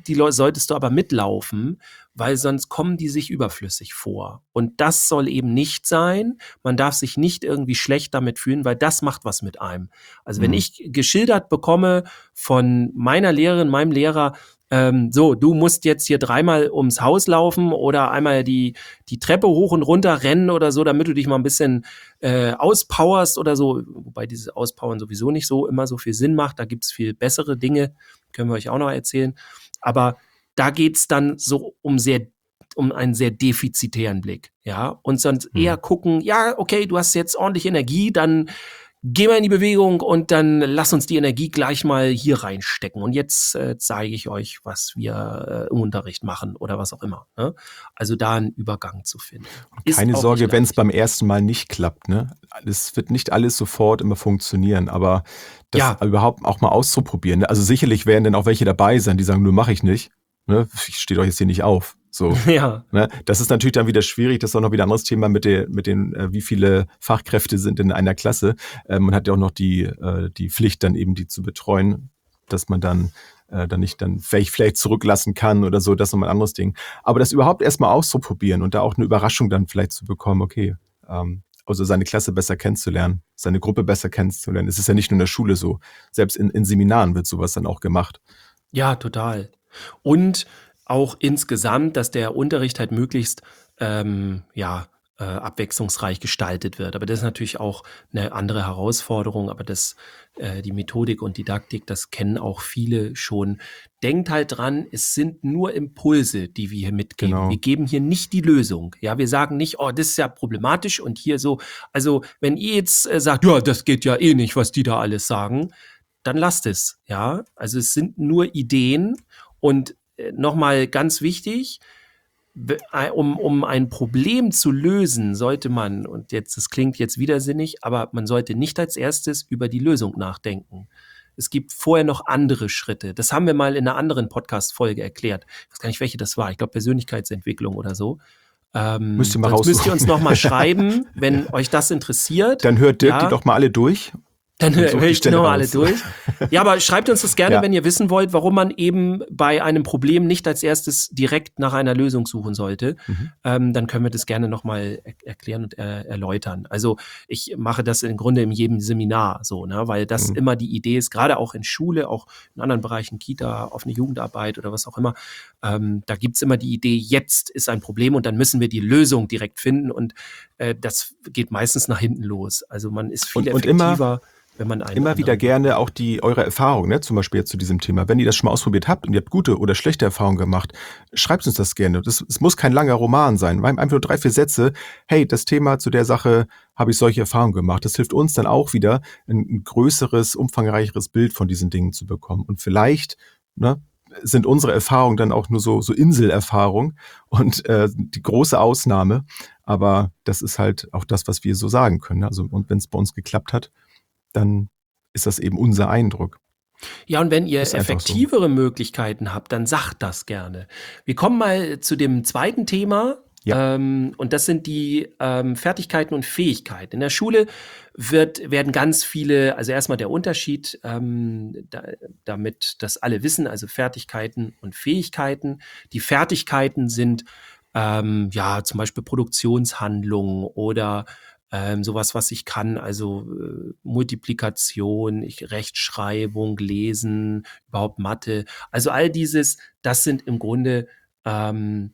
die Leute solltest du aber mitlaufen, weil sonst kommen die sich überflüssig vor. Und das soll eben nicht sein. Man darf sich nicht irgendwie schlecht damit fühlen, weil das macht was mit einem. Also wenn Mhm. ich geschildert bekomme von meiner Lehrerin, meinem Lehrer, ähm, so, du musst jetzt hier dreimal ums Haus laufen oder einmal die, die Treppe hoch und runter rennen oder so, damit du dich mal ein bisschen äh, auspowerst oder so. Wobei dieses Auspowern sowieso nicht so immer so viel Sinn macht. Da gibt's viel bessere Dinge, können wir euch auch noch erzählen. Aber da geht's dann so um sehr um einen sehr defizitären Blick, ja, und sonst Mhm. eher gucken, ja, okay, du hast jetzt ordentlich Energie, dann geh mal in die Bewegung und dann lass uns die Energie gleich mal hier reinstecken. Und jetzt äh, zeige ich euch, was wir äh, im Unterricht machen oder was auch immer. Ne? Also da einen Übergang zu finden. Ist Keine auch Sorge, nicht wenn es leicht. beim ersten Mal nicht klappt. Ne? Es wird nicht alles sofort immer funktionieren, aber das Ja. überhaupt auch mal auszuprobieren. Ne? Also sicherlich werden dann auch welche dabei sein, die sagen, nur mache ich nicht. Ne? Ich stehe doch jetzt hier nicht auf. So. Ja, Ne? Das ist natürlich dann wieder schwierig. Das ist auch noch wieder ein anderes Thema mit, der, mit den, äh, wie viele Fachkräfte sind in einer Klasse. Ähm, man hat ja auch noch die, äh, die Pflicht, dann eben die zu betreuen, dass man dann, äh, dann nicht dann vielleicht, vielleicht zurücklassen kann oder so. Das ist nochmal ein anderes Ding. Aber das überhaupt erstmal auszuprobieren und da auch eine Überraschung dann vielleicht zu bekommen, okay, ähm, also seine Klasse besser kennenzulernen, seine Gruppe besser kennenzulernen. Es ist ja nicht nur in der Schule so. Selbst in, in Seminaren wird sowas dann auch gemacht. ja, total. Und auch insgesamt, dass der Unterricht halt möglichst ähm, ja, äh, abwechslungsreich gestaltet wird. Aber das ist natürlich auch eine andere Herausforderung. Aber das, äh, die Methodik und Didaktik, das kennen auch viele schon. Denkt halt dran, es sind nur Impulse, die wir hier mitgeben. Genau. Wir geben hier nicht die Lösung. Ja, wir sagen nicht, oh, das ist ja problematisch und hier so. Also wenn ihr jetzt äh, sagt, ja, das geht ja eh nicht, was die da alles sagen, dann lasst es. Ja, also es sind nur Ideen. Und äh, nochmal ganz wichtig, be- äh, um, um ein Problem zu lösen, sollte man, und jetzt, das klingt jetzt widersinnig, aber man sollte nicht als erstes über die Lösung nachdenken. Es gibt vorher noch andere Schritte. Das haben wir mal in einer anderen Podcast-Folge erklärt. Ich weiß gar nicht, welche das war. Ich glaube, Persönlichkeitsentwicklung oder so. Ähm, Müsst ihr mal sonst müsst ihr raussuchen. uns noch mal schreiben, wenn euch das interessiert. Dann hört Dirk Ja. die doch mal alle durch. Dann Und höre sucht die ich die Stelle nochmal alle raus. durch. Ja, aber schreibt uns das gerne, Ja. wenn ihr wissen wollt, warum man eben bei einem Problem nicht als erstes direkt nach einer Lösung suchen sollte. Mhm. Ähm, dann können wir das gerne nochmal er erklären und äh, erläutern. Also ich mache das im Grunde in jedem Seminar so, ne, weil das Mhm. immer die Idee ist, gerade auch in Schule, auch in anderen Bereichen, Kita, offene Jugendarbeit oder was auch immer. Ähm, da gibt's immer die Idee, jetzt ist ein Problem und dann müssen wir die Lösung direkt finden und äh, das geht meistens nach hinten los. Also man ist viel Und- und immer- effektiver, wenn man einen Immer wieder anderen- gerne auch die eure Erfahrung, ne? Zum Beispiel jetzt zu diesem Thema. Wenn ihr das schon mal ausprobiert habt und ihr habt gute oder schlechte Erfahrungen gemacht, schreibt uns das gerne. Das, es muss kein langer Roman sein. Einfach nur drei, vier Sätze. Hey, das Thema zu der Sache habe ich solche Erfahrungen gemacht. Das hilft uns dann auch wieder, ein, ein größeres, umfangreicheres Bild von diesen Dingen zu bekommen. Und vielleicht, ne, sind unsere Erfahrungen dann auch nur so, so Inselerfahrung und äh, die große Ausnahme. Aber das ist halt auch das, was wir so sagen können. Also, und wenn es bei uns geklappt hat, dann ist das eben unser Eindruck. Ja, und wenn ihr Ist einfach so. effektivere Möglichkeiten habt, dann sagt das gerne. Wir kommen mal zu dem zweiten Thema. Ja. Ähm, und das sind die ähm, Fertigkeiten und Fähigkeiten. In der Schule wird, werden ganz viele, also erstmal der Unterschied, ähm, da, damit das alle wissen, also Fertigkeiten und Fähigkeiten. Die Fertigkeiten sind ähm, ja zum Beispiel Produktionshandlungen oder ähm, sowas, was ich kann, also äh, Multiplikation, ich, Rechtschreibung, Lesen, überhaupt Mathe. Also all dieses, das sind im Grunde ähm,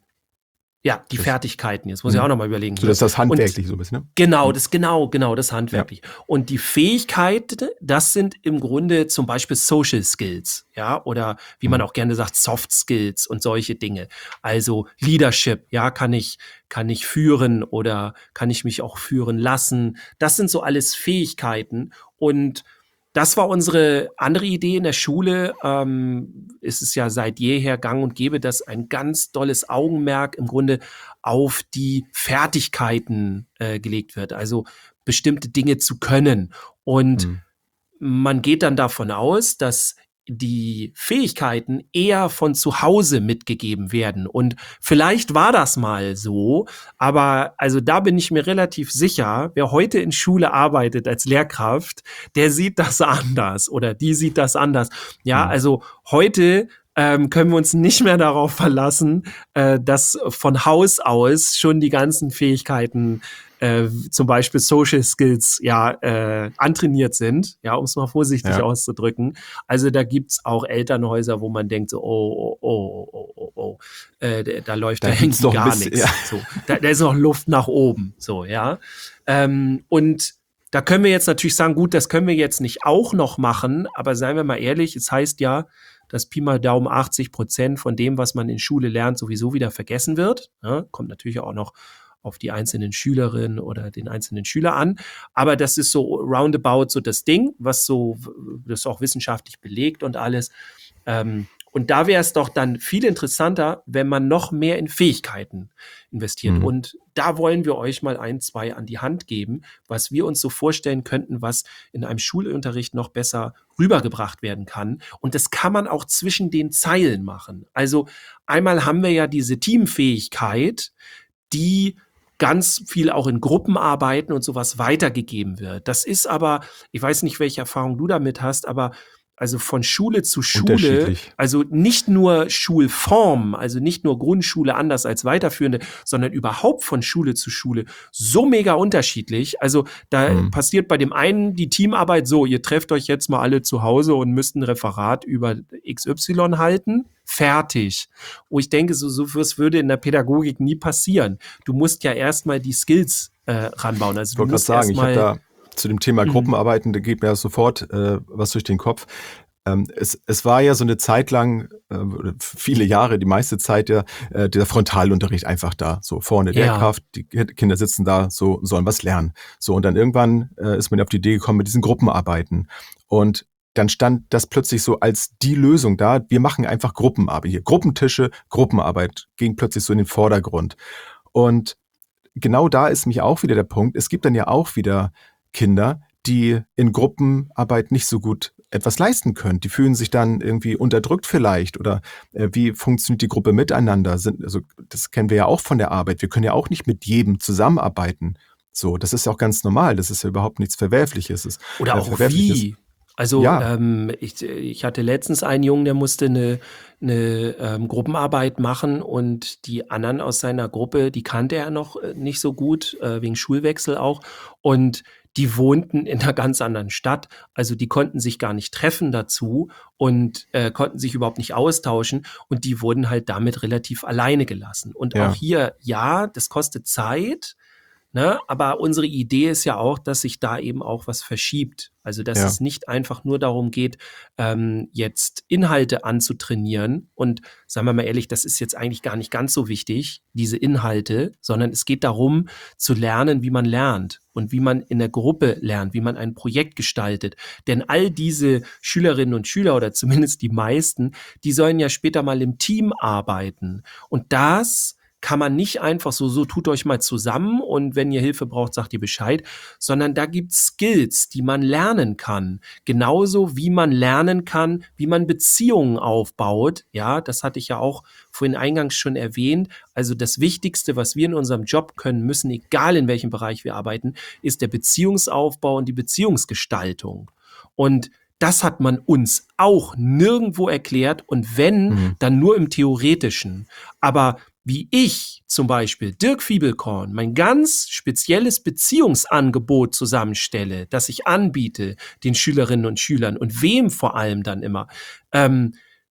ja die Das- Fertigkeiten. Jetzt muss ich Mhm. auch noch mal überlegen. So, das ist das Und- handwerklich so ein bisschen, ne? Genau, das genau, genau, das handwerklich. Und die Fähigkeiten, das sind im Grunde zum Beispiel Social Skills, ja, oder wie man Mhm. auch gerne sagt, Soft Skills und solche Dinge. Also Leadership, ja, kann ich, kann ich führen oder kann ich mich auch führen lassen. Das sind so alles Fähigkeiten. Und das war unsere andere Idee in der Schule. Ähm, es ist ja seit jeher gang und gäbe, dass ein ganz dolles Augenmerk im Grunde auf die Fertigkeiten äh, gelegt wird, also bestimmte Dinge zu können. Und Mhm. man geht dann davon aus, dass die Fähigkeiten eher von zu Hause mitgegeben werden. Und vielleicht war das mal so, aber also da bin ich mir relativ sicher, wer heute in Schule arbeitet als Lehrkraft, der sieht das anders oder die sieht das anders. Ja, Mhm. also heute ähm, können wir uns nicht mehr darauf verlassen, äh, dass von Haus aus schon die ganzen Fähigkeiten, äh, zum Beispiel Social Skills, ja, äh, antrainiert sind, ja, um es mal vorsichtig Ja. auszudrücken. Also da gibt's auch Elternhäuser, wo man denkt so, oh, oh, oh, oh, oh, oh, äh, da, da läuft Da da gibt's irgendwie noch ein gar bisschen- nichts. ja. So, da, da ist noch Luft nach oben, so, ja. Ähm, und da können wir jetzt natürlich sagen, gut, das können wir jetzt nicht auch noch machen, aber seien wir mal ehrlich, es heißt ja, dass Pi mal Daumen achtzig Prozent von dem, was man in Schule lernt, sowieso wieder vergessen wird. Ja, kommt natürlich auch noch auf die einzelnen Schülerinnen oder den einzelnen Schüler an. Aber das ist so roundabout so das Ding, was so, das ist auch wissenschaftlich belegt und alles. Ähm, und da wäre es doch dann viel interessanter, wenn man noch mehr in Fähigkeiten investiert. Mhm. Und da wollen wir euch mal ein, zwei an die Hand geben, was wir uns so vorstellen könnten, was in einem Schulunterricht noch besser rübergebracht werden kann. Und das kann man auch zwischen den Zeilen machen. Also einmal haben wir ja diese Teamfähigkeit, die ganz viel auch in Gruppenarbeiten und sowas weitergegeben wird. Das ist aber, ich weiß nicht, welche Erfahrung du damit hast, aber also von Schule zu Schule, Unterschiedlich. also nicht nur Schulform, also nicht nur Grundschule anders als weiterführende, sondern überhaupt von Schule zu Schule so mega unterschiedlich. Also da Mhm. passiert bei dem einen die Teamarbeit so, ihr trefft euch jetzt mal alle zu Hause und müsst ein Referat über X Y halten. Fertig. Wo ich denke, so, so was würde in der Pädagogik nie passieren. Du musst ja erstmal die Skills äh, ranbauen. Also Ich du wollte gerade musst sagen, ich habe erstmal da zu dem Thema Mhm. Gruppenarbeiten, da geht mir ja sofort äh, was durch den Kopf. Ähm, es, es war ja so eine Zeit lang, äh, oder viele Jahre, die meiste Zeit ja, äh, der Frontalunterricht einfach da. So vorne Ja. Lehrkraft, die Ki- Kinder sitzen da, so sollen was lernen. So, und dann irgendwann äh, ist man auf die Idee gekommen mit diesen Gruppenarbeiten. Und dann stand das plötzlich so als die Lösung da. Wir machen einfach Gruppenarbeit hier. Gruppentische, Gruppenarbeit ging plötzlich so in den Vordergrund. Und genau da ist mich auch wieder der Punkt. Es gibt dann ja auch wieder Kinder, die in Gruppenarbeit nicht so gut etwas leisten können. Die fühlen sich dann irgendwie unterdrückt vielleicht oder äh, wie funktioniert die Gruppe miteinander? Sind, also das kennen wir ja auch von der Arbeit. Wir können ja auch nicht mit jedem zusammenarbeiten. So, das ist ja auch ganz normal. Das ist ja überhaupt nichts Verwerfliches. Es- Oder äh, auch Verwerfliches. wie. Also Ja. ähm, ich, ich hatte letztens einen Jungen, der musste eine, eine ähm, Gruppenarbeit machen und die anderen aus seiner Gruppe, die kannte er noch äh, nicht so gut, äh, wegen Schulwechsel auch. Und die wohnten in einer ganz anderen Stadt. Also die konnten sich gar nicht treffen dazu und äh, konnten sich überhaupt nicht austauschen. Und die wurden halt damit relativ alleine gelassen. Und Ja. auch hier, ja, das kostet Zeit. Ne? Aber unsere Idee ist ja auch, dass sich da eben auch was verschiebt. Also dass Ja. es nicht einfach nur darum geht, ähm, jetzt Inhalte anzutrainieren. Und sagen wir mal ehrlich, das ist jetzt eigentlich gar nicht ganz so wichtig, diese Inhalte, sondern es geht darum, zu lernen, wie man lernt und wie man in der Gruppe lernt, wie man ein Projekt gestaltet. Denn all diese Schülerinnen und Schüler oder zumindest die meisten, die sollen ja später mal im Team arbeiten. Und das kann man nicht einfach so, so tut euch mal zusammen und wenn ihr Hilfe braucht, sagt ihr Bescheid, sondern da gibt's Skills, die man lernen kann. Genauso wie man lernen kann, wie man Beziehungen aufbaut. Ja, das hatte ich ja auch vorhin eingangs schon erwähnt. Also das Wichtigste, was wir in unserem Job können müssen, egal in welchem Bereich wir arbeiten, ist der Beziehungsaufbau und die Beziehungsgestaltung. Und das hat man uns auch nirgendwo erklärt und wenn, Mhm. dann nur im Theoretischen. Aber wie ich zum Beispiel, Dirk Fiebelkorn, mein ganz spezielles Beziehungsangebot zusammenstelle, das ich anbiete den Schülerinnen und Schülern und wem vor allem dann immer, ähm,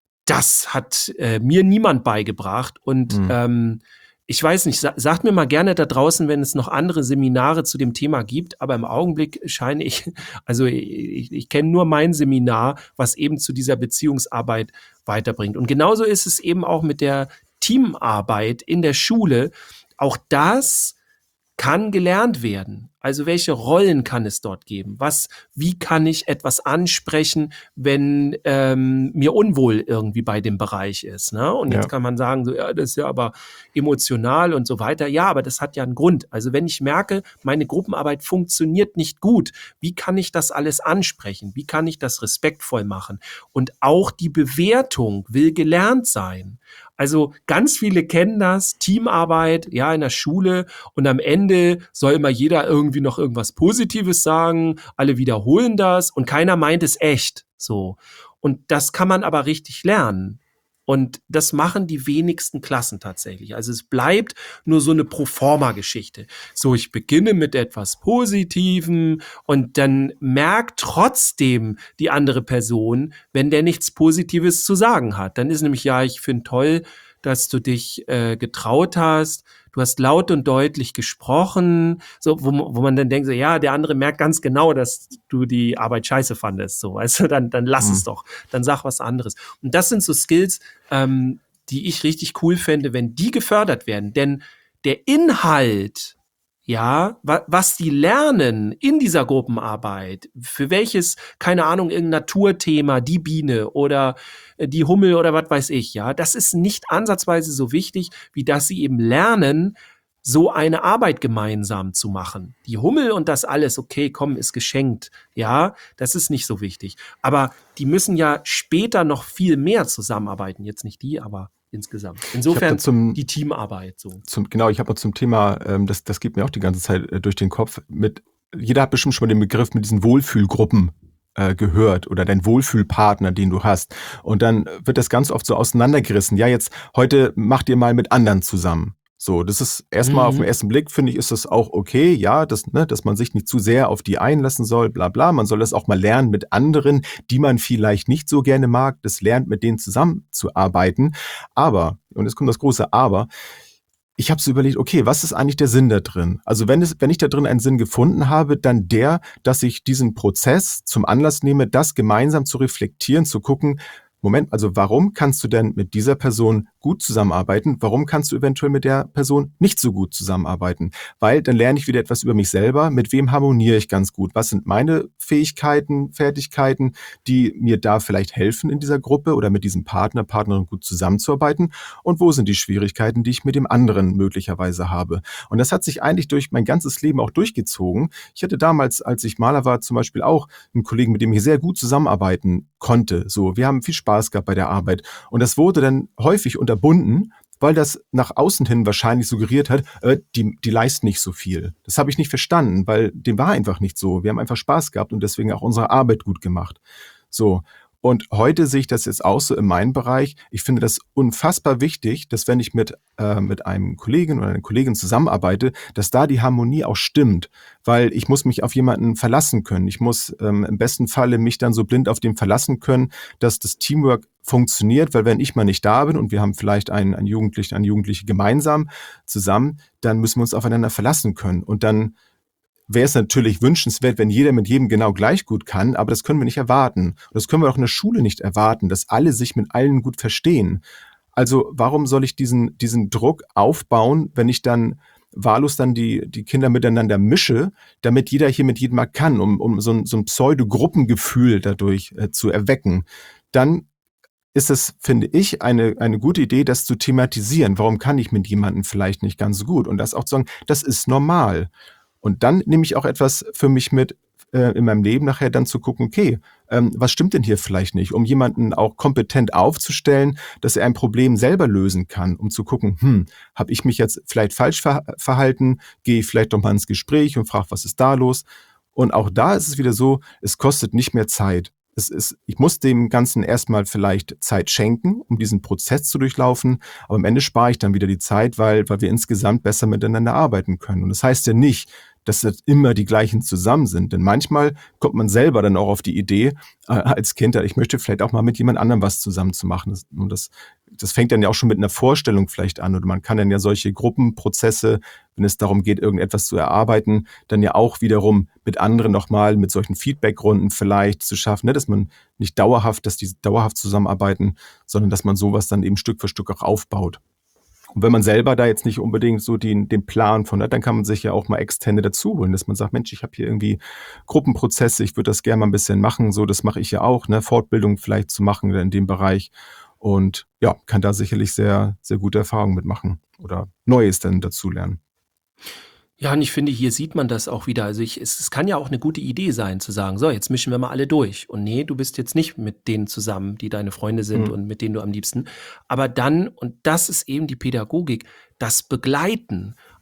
das hat äh, mir niemand beigebracht und Mhm. ähm, ich weiß nicht, sa sagt mir mal gerne da draußen, wenn es noch andere Seminare zu dem Thema gibt, aber im Augenblick scheine ich, also ich, ich kenne nur mein Seminar, was eben zu dieser Beziehungsarbeit weiterbringt. Und genauso ist es eben auch mit der Teamarbeit in der Schule. Auch das kann gelernt werden. Also welche Rollen kann es dort geben? Was, wie kann ich etwas ansprechen, wenn ähm, mir unwohl irgendwie bei dem Bereich ist? Ne? Und jetzt Ja. kann man sagen, so, ja, das ist ja aber emotional und so weiter. Ja, aber das hat ja einen Grund. Also wenn ich merke, meine Gruppenarbeit funktioniert nicht gut, wie kann ich das alles ansprechen? Wie kann ich das respektvoll machen? Und auch die Bewertung will gelernt sein. Also ganz viele kennen das, Teamarbeit, ja, in der Schule und am Ende soll immer jeder irgendwie noch irgendwas Positives sagen, alle wiederholen das und keiner meint es echt, so. Und das kann man aber richtig lernen. Und das machen die wenigsten Klassen tatsächlich. Also es bleibt nur so eine Proforma-Geschichte. So, ich beginne mit etwas Positivem und dann merkt trotzdem die andere Person, wenn der nichts Positives zu sagen hat. Dann ist nämlich, ja, ich finde toll, dass du dich äh, getraut hast. Du hast laut und deutlich gesprochen, so, wo, wo man dann denkt, so, ja, der andere merkt ganz genau, dass du die Arbeit scheiße fandest, so, weißt du, dann, dann lass mhm. es doch, dann sag was anderes. Und das sind so Skills, ähm, die ich richtig cool fände, wenn die gefördert werden, denn der Inhalt, ja, wa- was die lernen in dieser Gruppenarbeit, für welches, keine Ahnung, irgendein Naturthema, die Biene oder äh, die Hummel oder was weiß ich, ja, das ist nicht ansatzweise so wichtig, wie dass sie eben lernen, so eine Arbeit gemeinsam zu machen. Die Hummel und das alles, okay, komm, ist geschenkt, ja, das ist nicht so wichtig. Aber die müssen ja später noch viel mehr zusammenarbeiten, jetzt nicht die, aber insgesamt. Insofern zum, die Teamarbeit so. Zum, genau, ich habe noch zum Thema, ähm, das, das geht mir auch die ganze Zeit äh, durch den Kopf, mit, jeder hat bestimmt schon mal den Begriff mit diesen Wohlfühlgruppen äh, gehört oder dein Wohlfühlpartner, den du hast. Und dann wird das ganz oft so auseinandergerissen. Ja, jetzt, heute macht ihr mal mit anderen zusammen. So, das ist erstmal mhm. auf den ersten Blick, finde ich, ist das auch okay, ja, das, ne, dass man sich nicht zu sehr auf die einlassen soll, bla bla. Man soll das auch mal lernen mit anderen, die man vielleicht nicht so gerne mag, das lernt, mit denen zusammenzuarbeiten. Aber, und jetzt kommt das große Aber, ich habe so überlegt, okay, was ist eigentlich der Sinn da drin? Also wenn es, wenn ich da drin einen Sinn gefunden habe, dann der, dass ich diesen Prozess zum Anlass nehme, das gemeinsam zu reflektieren, zu gucken, Moment, also warum kannst du denn mit dieser Person gut zusammenarbeiten? Warum kannst du eventuell mit der Person nicht so gut zusammenarbeiten? Weil dann lerne ich wieder etwas über mich selber. Mit wem harmoniere ich ganz gut? Was sind meine Fähigkeiten, Fertigkeiten, die mir da vielleicht helfen in dieser Gruppe oder mit diesem Partner, Partnerin gut zusammenzuarbeiten? Und wo sind die Schwierigkeiten, die ich mit dem anderen möglicherweise habe? Und das hat sich eigentlich durch mein ganzes Leben auch durchgezogen. Ich hatte damals, als ich Maler war, zum Beispiel auch einen Kollegen, mit dem ich sehr gut zusammenarbeiten konnte. So, wir haben viel Spaß gehabt bei der Arbeit. Und das wurde dann häufig unterbunden, weil das nach außen hin wahrscheinlich suggeriert hat, äh, die, die leisten nicht so viel. Das habe ich nicht verstanden, weil dem war einfach nicht so. Wir haben einfach Spaß gehabt und deswegen auch unsere Arbeit gut gemacht. So. Und heute sehe ich das jetzt auch so in meinem Bereich. Ich finde das unfassbar wichtig, dass wenn ich mit, äh, mit einem Kollegen oder einer Kollegin zusammenarbeite, dass da die Harmonie auch stimmt. Weil ich muss mich auf jemanden verlassen können. Ich muss ähm, im besten Falle mich dann so blind auf den verlassen können, dass das Teamwork funktioniert. Weil wenn ich mal nicht da bin und wir haben vielleicht einen, einen Jugendlichen, eine Jugendliche gemeinsam zusammen, dann müssen wir uns aufeinander verlassen können. Und dann wäre es natürlich wünschenswert, wenn jeder mit jedem genau gleich gut kann, aber das können wir nicht erwarten. Und das können wir auch in der Schule nicht erwarten, dass alle sich mit allen gut verstehen. Also warum soll ich diesen, diesen Druck aufbauen, wenn ich dann wahllos dann die, die Kinder miteinander mische, damit jeder hier mit jedem mal kann, um, um so ein, so ein Pseudo-Gruppengefühl dadurch äh, zu erwecken? Dann ist es, finde ich, eine, eine gute Idee, das zu thematisieren. Warum kann ich mit jemandem vielleicht nicht ganz so gut? Und das auch zu sagen, das ist normal. Und dann nehme ich auch etwas für mich mit äh, in meinem Leben nachher dann zu gucken, okay, ähm, was stimmt denn hier vielleicht nicht? Um jemanden auch kompetent aufzustellen, dass er ein Problem selber lösen kann, um zu gucken, hm, habe ich mich jetzt vielleicht falsch ver- verhalten? Gehe ich vielleicht doch mal ins Gespräch und frage, was ist da los? Und auch da ist es wieder so, es kostet nicht mehr Zeit. Es ist, ich muss dem Ganzen erstmal vielleicht Zeit schenken, um diesen Prozess zu durchlaufen, aber am Ende spare ich dann wieder die Zeit, weil, weil wir insgesamt besser miteinander arbeiten können. Und das heißt ja nicht, dass das immer die gleichen zusammen sind, denn manchmal kommt man selber dann auch auf die Idee, äh, als Kind, ich möchte vielleicht auch mal mit jemand anderem was zusammen zu machen. Das, und das, das fängt dann ja auch schon mit einer Vorstellung vielleicht an, oder man kann dann ja solche Gruppenprozesse, wenn es darum geht, irgendetwas zu erarbeiten, dann ja auch wiederum mit anderen nochmal, mit solchen Feedbackrunden vielleicht zu schaffen, ne, dass man nicht dauerhaft, dass die dauerhaft zusammenarbeiten, sondern dass man sowas dann eben Stück für Stück auch aufbaut. Und wenn man selber da jetzt nicht unbedingt so den, den Plan von hat, dann kann man sich ja auch mal Externe dazu holen, dass man sagt, Mensch, ich habe hier irgendwie Gruppenprozesse, ich würde das gerne mal ein bisschen machen, so, das mache ich ja auch, ne, Fortbildung vielleicht zu machen in dem Bereich und ja, kann da sicherlich sehr, sehr gute Erfahrungen mitmachen oder Neues dann dazu lernen. Ja, und ich finde, hier sieht man das auch wieder. Also ich, es, es kann ja auch eine gute Idee sein, zu sagen, so, jetzt mischen wir mal alle durch. Und nee, du bist jetzt nicht mit denen zusammen, die deine Freunde sind Mhm. und mit denen du am liebsten. Aber dann, und das ist eben die Pädagogik, das Begleiten.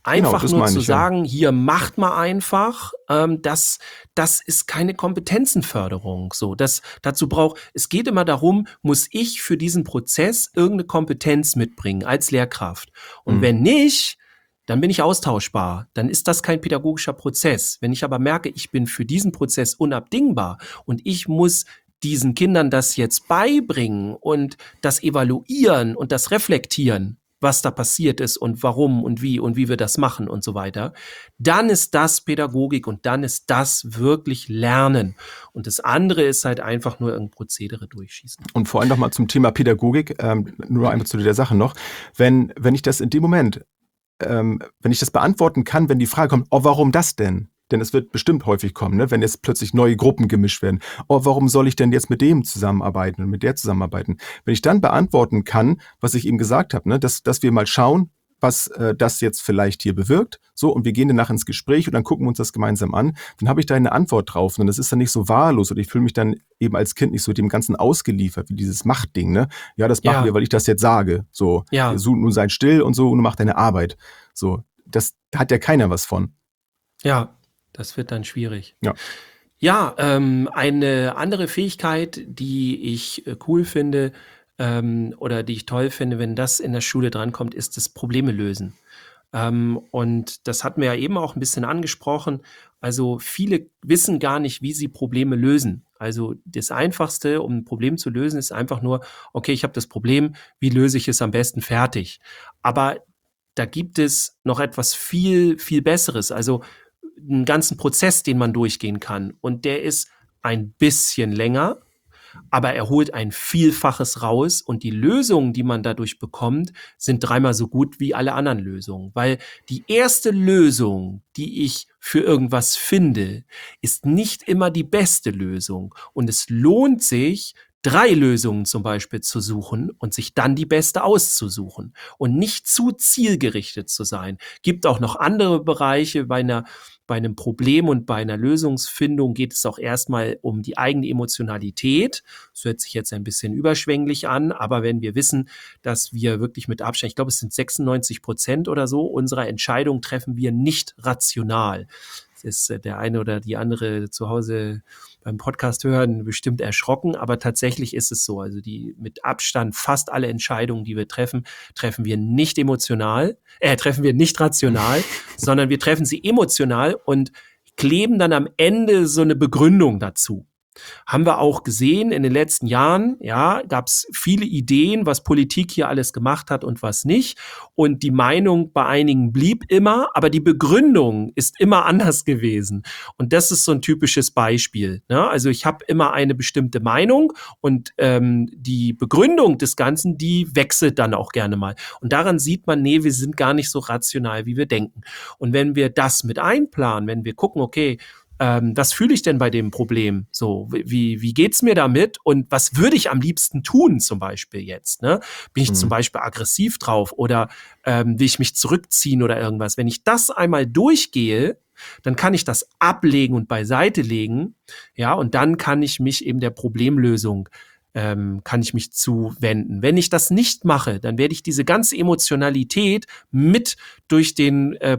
Einfach das nur meine zu ich, ja. sagen, hier macht mal einfach, ähm, das, das ist keine Kompetenzenförderung. So, das dazu braucht, es geht immer darum, muss ich für diesen Prozess irgendeine Kompetenz mitbringen als Lehrkraft? Und Mhm. wenn nicht, dann bin ich austauschbar. Dann ist das kein pädagogischer Prozess. Wenn ich aber merke, ich bin für diesen Prozess unabdingbar und ich muss diesen Kindern das jetzt beibringen und das evaluieren und das reflektieren, was da passiert ist und warum und wie und wie wir das machen und so weiter, dann ist das Pädagogik und dann ist das wirklich Lernen. Und das andere ist halt einfach nur ein Prozedere durchschießen. Und vor allem nochmal zum Thema Pädagogik, ähm, nur einmal zu der Sache noch. Wenn, wenn ich das in dem Moment, ähm, wenn ich das beantworten kann, wenn die Frage kommt, oh, warum das denn? Denn es wird bestimmt häufig kommen, ne? Wenn jetzt plötzlich neue Gruppen gemischt werden. Oh, warum soll ich denn jetzt mit dem zusammenarbeiten und mit der zusammenarbeiten? Wenn ich dann beantworten kann, was ich eben gesagt habe, ne? dass, dass wir mal schauen, was äh, das jetzt vielleicht hier bewirkt, so, und wir gehen danach ins Gespräch und dann gucken wir uns das gemeinsam an, dann habe ich da eine Antwort drauf und das ist dann nicht so wahllos und ich fühle mich dann eben als Kind nicht so dem Ganzen ausgeliefert, wie dieses Machtding, ne? Ja, das machen Ja. wir, weil ich das jetzt sage, so. Ja. So, nun sei still und so und du mach deine Arbeit, so. Das hat ja keiner was von. Ja, das wird dann schwierig. Ja. Ja, ähm, eine andere Fähigkeit, die ich äh, cool finde ähm, oder die ich toll finde, wenn das in der Schule drankommt, ist das Probleme lösen. Ähm, und das hatten wir ja eben auch ein bisschen angesprochen. Also viele wissen gar nicht, wie sie Probleme lösen. Also das Einfachste, um ein Problem zu lösen, ist einfach nur, okay, ich habe das Problem, wie löse ich es am besten fertig? Aber da gibt es noch etwas viel, viel Besseres. Also einen ganzen Prozess, den man durchgehen kann. Und der ist ein bisschen länger, aber er holt ein Vielfaches raus und die Lösungen, die man dadurch bekommt, sind dreimal so gut wie alle anderen Lösungen. Weil die erste Lösung, die ich für irgendwas finde, ist nicht immer die beste Lösung. Und es lohnt sich, drei Lösungen zum Beispiel zu suchen und sich dann die beste auszusuchen und nicht zu zielgerichtet zu sein. Gibt auch noch andere Bereiche. Bei einer, bei einem Problem und bei einer Lösungsfindung geht es auch erstmal um die eigene Emotionalität. Das hört sich jetzt ein bisschen überschwänglich an, aber wenn wir wissen, dass wir wirklich mit Abstand, ich glaube, es sind sechsundneunzig Prozent oder so, unserer Entscheidung treffen wir nicht rational. Das ist der eine oder die andere zu Hause beim Podcast hören bestimmt erschrocken, aber tatsächlich ist es so. Also die mit Abstand fast alle Entscheidungen, die wir treffen, treffen wir nicht emotional, äh, treffen wir nicht rational, sondern wir treffen sie emotional und kleben dann am Ende so eine Begründung dazu. Haben wir auch gesehen in den letzten Jahren, ja, gab es viele Ideen, was Politik hier alles gemacht hat und was nicht. Und die Meinung bei einigen blieb immer, aber die Begründung ist immer anders gewesen. Und das ist so ein typisches Beispiel. Ne? Also ich habe immer eine bestimmte Meinung und ähm, die Begründung des Ganzen, die wechselt dann auch gerne mal. Und daran sieht man, nee, wir sind gar nicht so rational, wie wir denken. Und wenn wir das mit einplanen, wenn wir gucken, okay, Ähm, was fühle ich denn bei dem Problem? So, wie, wie geht's mir damit? Und was würde ich am liebsten tun, zum Beispiel jetzt? Ne? Bin ich mhm. zum Beispiel aggressiv drauf oder ähm, will ich mich zurückziehen oder irgendwas? Wenn ich das einmal durchgehe, dann kann ich das ablegen und beiseite legen, ja, und dann kann ich mich eben der Problemlösung Ähm, kann ich mich zuwenden. Wenn ich das nicht mache, dann werde ich diese ganze Emotionalität mit durch den äh,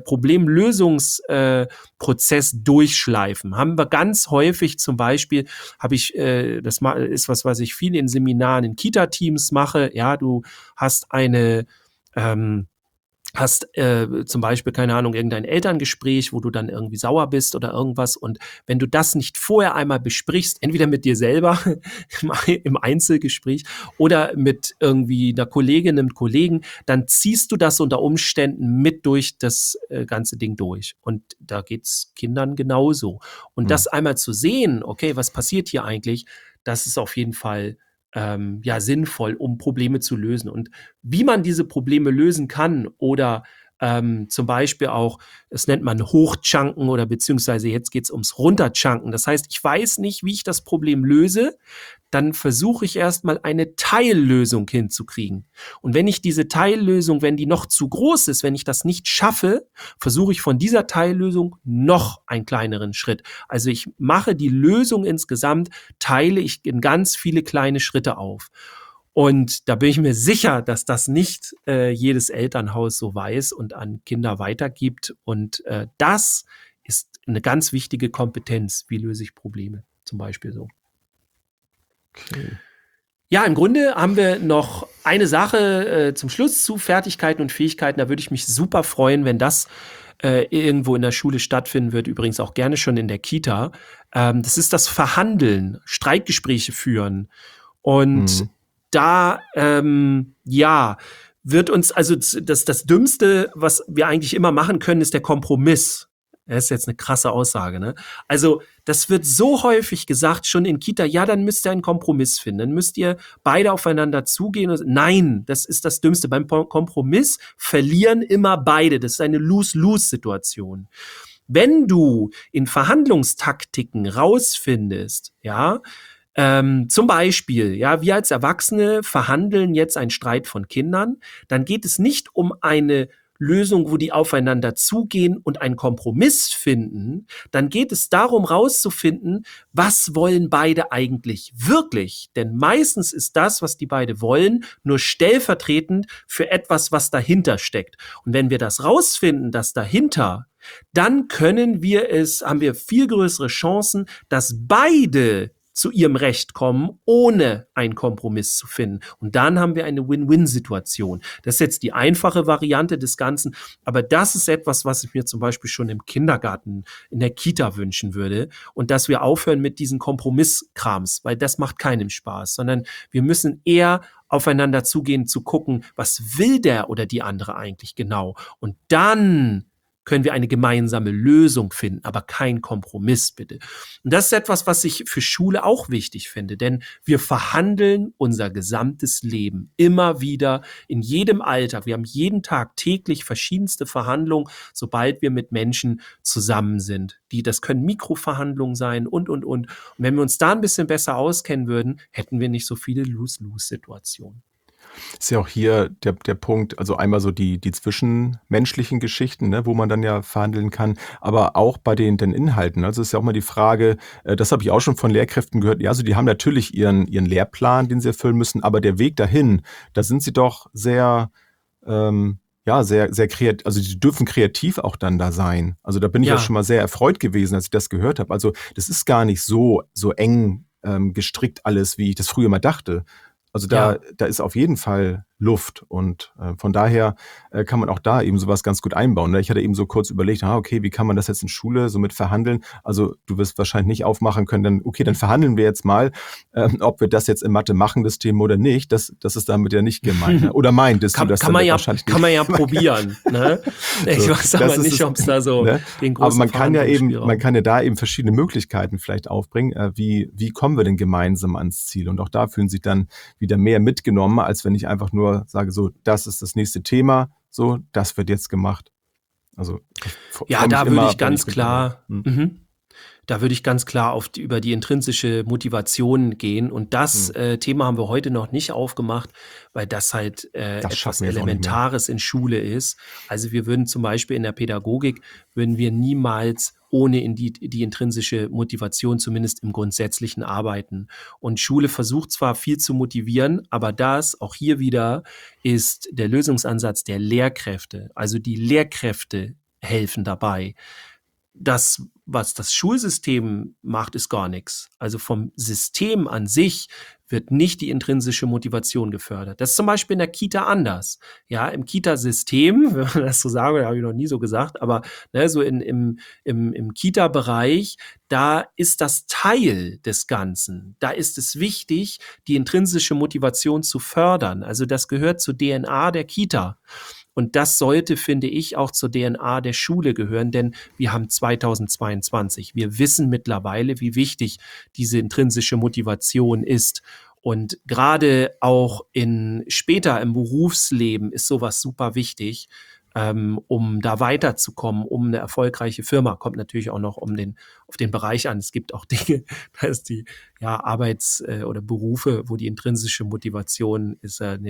Problemlösungsprozess äh, durchschleifen. Haben wir ganz häufig zum Beispiel, habe ich, äh, das ist was, was ich viel in Seminaren, in Kita-Teams mache. Ja, du hast eine ähm, hast äh, zum Beispiel, keine Ahnung, irgendein Elterngespräch, wo du dann irgendwie sauer bist oder irgendwas und wenn du das nicht vorher einmal besprichst, entweder mit dir selber im Einzelgespräch oder mit irgendwie einer Kollegin, einem Kollegen, dann ziehst du das unter Umständen mit durch das äh, ganze Ding durch und da geht's Kindern genauso. Und mhm. das einmal zu sehen, okay, was passiert hier eigentlich, das ist auf jeden Fall Ähm, ja, sinnvoll, um Probleme zu lösen. Und wie man diese Probleme lösen kann oder ähm, zum Beispiel auch, das nennt man Hochchunken oder beziehungsweise jetzt geht es ums Runterchunken. Das heißt, ich weiß nicht, wie ich das Problem löse, dann versuche ich erstmal eine Teillösung hinzukriegen. Und wenn ich diese Teillösung, wenn die noch zu groß ist, wenn ich das nicht schaffe, versuche ich von dieser Teillösung noch einen kleineren Schritt. Also ich mache die Lösung insgesamt, teile ich in ganz viele kleine Schritte auf. Und da bin ich mir sicher, dass das nicht äh, jedes Elternhaus so weiß und an Kinder weitergibt. Und äh, das ist eine ganz wichtige Kompetenz. Wie löse ich Probleme? Zum Beispiel so. Okay. Ja, im Grunde haben wir noch eine Sache äh, zum Schluss zu Fertigkeiten und Fähigkeiten. Da würde ich mich super freuen, wenn das äh, irgendwo in der Schule stattfinden wird. Übrigens auch gerne schon in der Kita. Ähm, das ist das Verhandeln, Streitgespräche führen. Und mhm. da, ähm, ja, wird uns, also das, das Dümmste, was wir eigentlich immer machen können, ist der Kompromiss. Das ist jetzt eine krasse Aussage, ne? Also, das wird so häufig gesagt, schon in Kita, ja, dann müsst ihr einen Kompromiss finden, dann müsst ihr beide aufeinander zugehen. Nein, das ist das Dümmste. Beim Kompromiss verlieren immer beide. Das ist eine Lose-Lose-Situation. Wenn du in Verhandlungstaktiken rausfindest, ja, Ähm, zum Beispiel, ja, wir als Erwachsene verhandeln jetzt einen Streit von Kindern, dann geht es nicht um eine Lösung, wo die aufeinander zugehen und einen Kompromiss finden, dann geht es darum, rauszufinden, was wollen beide eigentlich wirklich? Denn meistens ist das, was die beide wollen, nur stellvertretend für etwas, was dahinter steckt. Und wenn wir das rausfinden, das dahinter, dann können wir es, haben wir viel größere Chancen, dass beide zu ihrem Recht kommen, ohne einen Kompromiss zu finden. Und dann haben wir eine Win-Win-Situation. Das ist jetzt die einfache Variante des Ganzen, aber das ist etwas, was ich mir zum Beispiel schon im Kindergarten, in der Kita wünschen würde und dass wir aufhören mit diesen Kompromisskrams, weil das macht keinem Spaß, sondern wir müssen eher aufeinander zugehen, zu gucken, was will der oder die andere eigentlich genau? Und dann können wir eine gemeinsame Lösung finden, aber kein Kompromiss, bitte. Und das ist etwas, was ich für Schule auch wichtig finde, denn wir verhandeln unser gesamtes Leben immer wieder in jedem Alltag. Wir haben jeden Tag täglich verschiedenste Verhandlungen, sobald wir mit Menschen zusammen sind. Die, das können Mikroverhandlungen sein und, und, und. Und wenn wir uns da ein bisschen besser auskennen würden, hätten wir nicht so viele Lose-Lose-Situationen. Ist ja auch hier der, der Punkt, also einmal so die, die zwischenmenschlichen Geschichten, ne, wo man dann ja verhandeln kann, aber auch bei den, den Inhalten. Also ist ja auch mal die Frage, äh, das habe ich auch schon von Lehrkräften gehört, ja, also die haben natürlich ihren, ihren Lehrplan, den sie erfüllen müssen, aber der Weg dahin, da sind sie doch sehr, ähm, ja, sehr, sehr kreativ, also die dürfen kreativ auch dann da sein. Also da bin ich ja, ja schon mal sehr erfreut gewesen, als ich das gehört habe. Also das ist gar nicht so, so eng ähm, gestrickt alles, wie ich das früher mal dachte. Also da, ja. da ist auf jeden Fall Luft und äh, von daher äh, kann man auch da eben sowas ganz gut einbauen. Ne? Ich hatte eben so kurz überlegt, ah, okay, wie kann man das jetzt in Schule so mit verhandeln? Also du wirst wahrscheinlich nicht aufmachen können, dann okay, dann verhandeln wir jetzt mal, äh, ob wir das jetzt in Mathe machen, das Thema oder nicht. Das, das ist damit ja nicht gemeint. Ne? Oder meintest kann, du das kann man ja, wahrscheinlich kann nicht? man ja probieren. Ne? Ich so, weiß aber nicht, ob es da so ne? den großen Aber man kann ja eben, man kann ja da eben verschiedene Möglichkeiten vielleicht aufbringen. Äh, wie, wie kommen wir denn gemeinsam ans Ziel? Und auch da fühlen sich dann wieder mehr mitgenommen, als wenn ich einfach nur sage, so, das ist das nächste Thema, so, das wird jetzt gemacht. Also ja, da würde ich ganz klar, hm. mhm. da würde ich ganz klar auf die, über die intrinsische Motivation gehen. Und das hm. äh, Thema haben wir heute noch nicht aufgemacht, weil das halt äh, das etwas Elementares in Schule ist. Also wir würden zum Beispiel in der Pädagogik, würden wir niemals ohne in die, die intrinsische Motivation zumindest im Grundsätzlichen arbeiten. Und Schule versucht zwar viel zu motivieren, aber das, auch hier wieder, ist der Lösungsansatz der Lehrkräfte. Also die Lehrkräfte helfen dabei. Das, was das Schulsystem macht, ist gar nichts. Also vom System an sich wird nicht die intrinsische Motivation gefördert. Das ist zum Beispiel in der Kita anders. Ja, im Kita-System, wenn man das so sagen will, habe ich noch nie so gesagt, aber ne, so in, im, im, im Kita-Bereich, da ist das Teil des Ganzen. Da ist es wichtig, die intrinsische Motivation zu fördern. Also das gehört zur D N A der Kita. Und das sollte, finde ich, auch zur D N A der Schule gehören, denn wir haben zweitausendzweiundzwanzig. Wir wissen mittlerweile, wie wichtig diese intrinsische Motivation ist. Und gerade auch in später im Berufsleben ist sowas super wichtig, ähm, um da weiterzukommen, um eine erfolgreiche Firma. Kommt natürlich auch noch um den, auf den Bereich an. Es gibt auch Dinge, da ist die ja, Arbeits- äh, oder Berufe, wo die intrinsische Motivation ist äh, eine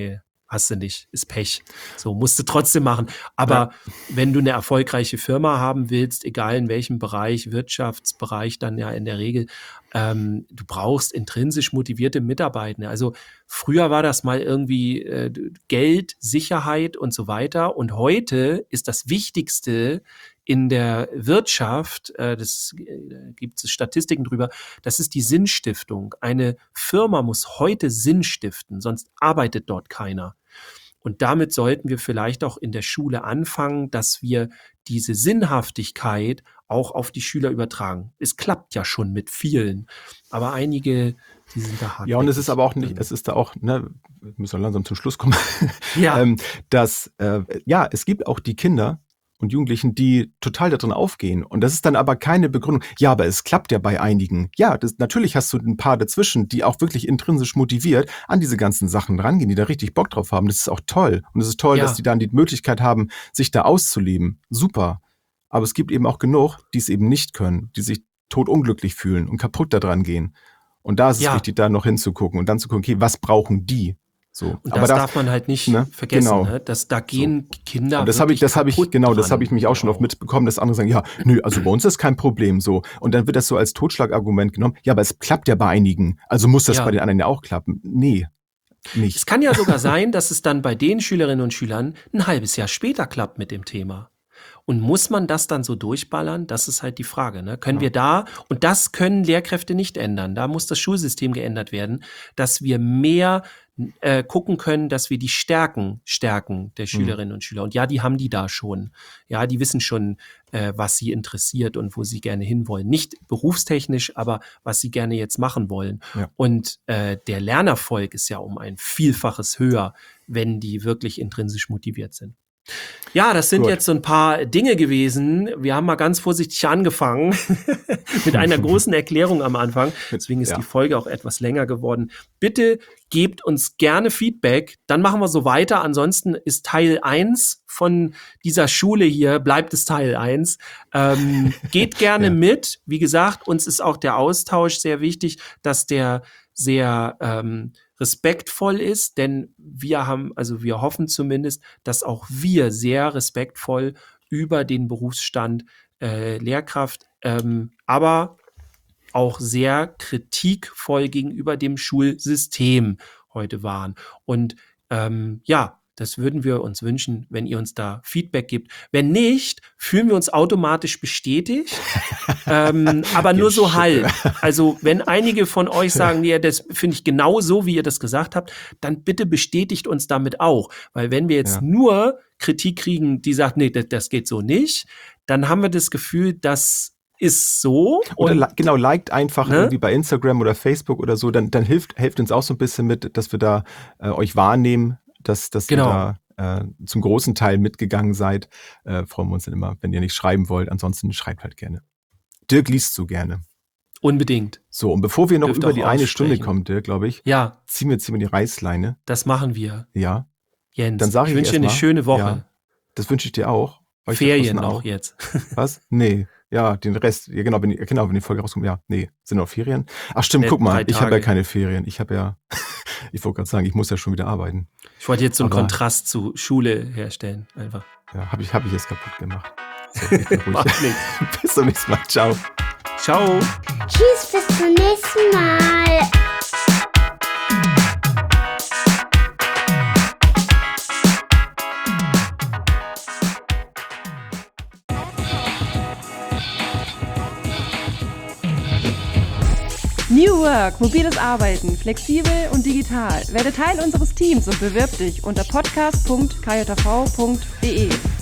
hast du nicht, ist Pech. So, musst du trotzdem machen. Aber ja. wenn du eine erfolgreiche Firma haben willst, egal in welchem Bereich, Wirtschaftsbereich dann ja in der Regel, ähm, du brauchst intrinsisch motivierte Mitarbeitende. Also früher war das mal irgendwie äh, Geld, Sicherheit und so weiter. Und heute ist das Wichtigste in der Wirtschaft, äh, das äh, gibt es Statistiken drüber, das ist die Sinnstiftung. Eine Firma muss heute Sinn stiften, sonst arbeitet dort keiner. Und damit sollten wir vielleicht auch in der Schule anfangen, dass wir diese Sinnhaftigkeit auch auf die Schüler übertragen. Es klappt ja schon mit vielen, aber einige, die sind da hart. Ja, und es ist aber auch nicht, es ist da auch, ne, wir müssen langsam zum Schluss kommen, ja. ähm, dass, äh, ja, es gibt auch die Kinder und Jugendlichen, die total da drin aufgehen. Und das ist dann aber keine Begründung. Ja, aber es klappt ja bei einigen. Ja, das, natürlich hast du ein paar dazwischen, die auch wirklich intrinsisch motiviert an diese ganzen Sachen rangehen, die da richtig Bock drauf haben. Das ist auch toll. Und es ist toll, ja. dass die dann die Möglichkeit haben, sich da auszuleben. Super. Aber es gibt eben auch genug, die es eben nicht können, die sich totunglücklich fühlen und kaputt da dran gehen. Und da ist es ja. wichtig, da noch hinzugucken und dann zu gucken, okay, was brauchen die? So. Und aber das das darf man halt nicht ne? vergessen, genau. ne? Dass da gehen so. Kinder und das habe ich, das habe ich, genau, das habe ich mich auch schon oft mitbekommen, dass andere sagen, ja, nö, also bei uns ist kein Problem so. Und dann wird das so als Totschlagargument genommen. Ja, aber es klappt ja bei einigen, also muss das ja. bei den anderen ja auch klappen. Nee, nicht. Es kann ja sogar sein, dass es dann bei den Schülerinnen und Schülern ein halbes Jahr später klappt mit dem Thema. Und muss man das dann so durchballern? Das ist halt die Frage. Ne? Können ja. wir da, und das können Lehrkräfte nicht ändern, da muss das Schulsystem geändert werden, dass wir mehr äh, gucken können, dass wir die Stärken stärken der Schülerinnen mhm. und Schüler. Und ja, die haben die da schon. Ja, die wissen schon, äh, was sie interessiert und wo sie gerne hinwollen. Nicht berufstechnisch, aber was sie gerne jetzt machen wollen. Ja. Und äh, der Lernerfolg ist ja um ein Vielfaches höher, wenn die wirklich intrinsisch motiviert sind. Ja, das sind Gut. jetzt so ein paar Dinge gewesen. Wir haben mal ganz vorsichtig angefangen mit einer großen Erklärung am Anfang. Deswegen ist ja. die Folge auch etwas länger geworden. Bitte gebt uns gerne Feedback. Dann machen wir so weiter. Ansonsten ist Teil eins von dieser Schule hier, bleibt es Teil eins. Ähm, geht gerne ja. mit. Wie gesagt, uns ist auch der Austausch sehr wichtig, dass der sehr ähm, respektvoll ist, denn wir haben, also wir hoffen zumindest, dass auch wir sehr respektvoll über den Berufsstand äh, Lehrkraft, ähm, aber auch sehr kritikvoll gegenüber dem Schulsystem heute waren. Und ähm, ja, das würden wir uns wünschen, wenn ihr uns da Feedback gibt. Wenn nicht, fühlen wir uns automatisch bestätigt, ähm, aber nur so halb. Also wenn einige von euch sagen, nee, das finde ich genau so, wie ihr das gesagt habt, dann bitte bestätigt uns damit auch. Weil wenn wir jetzt ja. nur Kritik kriegen, die sagt, nee, das, das geht so nicht, dann haben wir das Gefühl, dass ist so. Oder und, genau, liked einfach ne? irgendwie bei Instagram oder Facebook oder so, dann, dann hilft, hilft uns auch so ein bisschen mit, dass wir da äh, euch wahrnehmen, dass, dass genau. ihr da äh, zum großen Teil mitgegangen seid. Äh, freuen wir uns dann immer, wenn ihr nicht schreiben wollt. Ansonsten schreibt halt gerne. Dirk liest so gerne. Unbedingt. So, und bevor wir noch Dürft über die eine Stunde kommen, Dirk, glaube ich, ja. ziehen wir jetzt immer die Reißleine. Das machen wir. Ja. Jens, dann sag ich, ich wünsche dir eine mal, schöne Woche. Ja, das wünsche ich dir auch. Euch Ferien auch jetzt. Was? Nee. Ja, den Rest, ja genau, wenn die, genau, wenn die Folge rauskommt, ja, nee, sind noch Ferien? Ach stimmt, Let guck mal, ich habe ja keine Ferien. Ich habe ja, ich wollte gerade sagen, ich muss ja schon wieder arbeiten. Ich wollte jetzt so einen Aber, Kontrast zu Schule herstellen, einfach. Ja, habe ich, hab ich jetzt kaputt gemacht. So, ich bin ruhig. Bis zum nächsten Mal, ciao. Ciao. Tschüss, bis zum nächsten Mal. New Work, mobiles Arbeiten, flexibel und digital. Werde Teil unseres Teams und bewirb dich unter podcast punkt k j v punkt d e.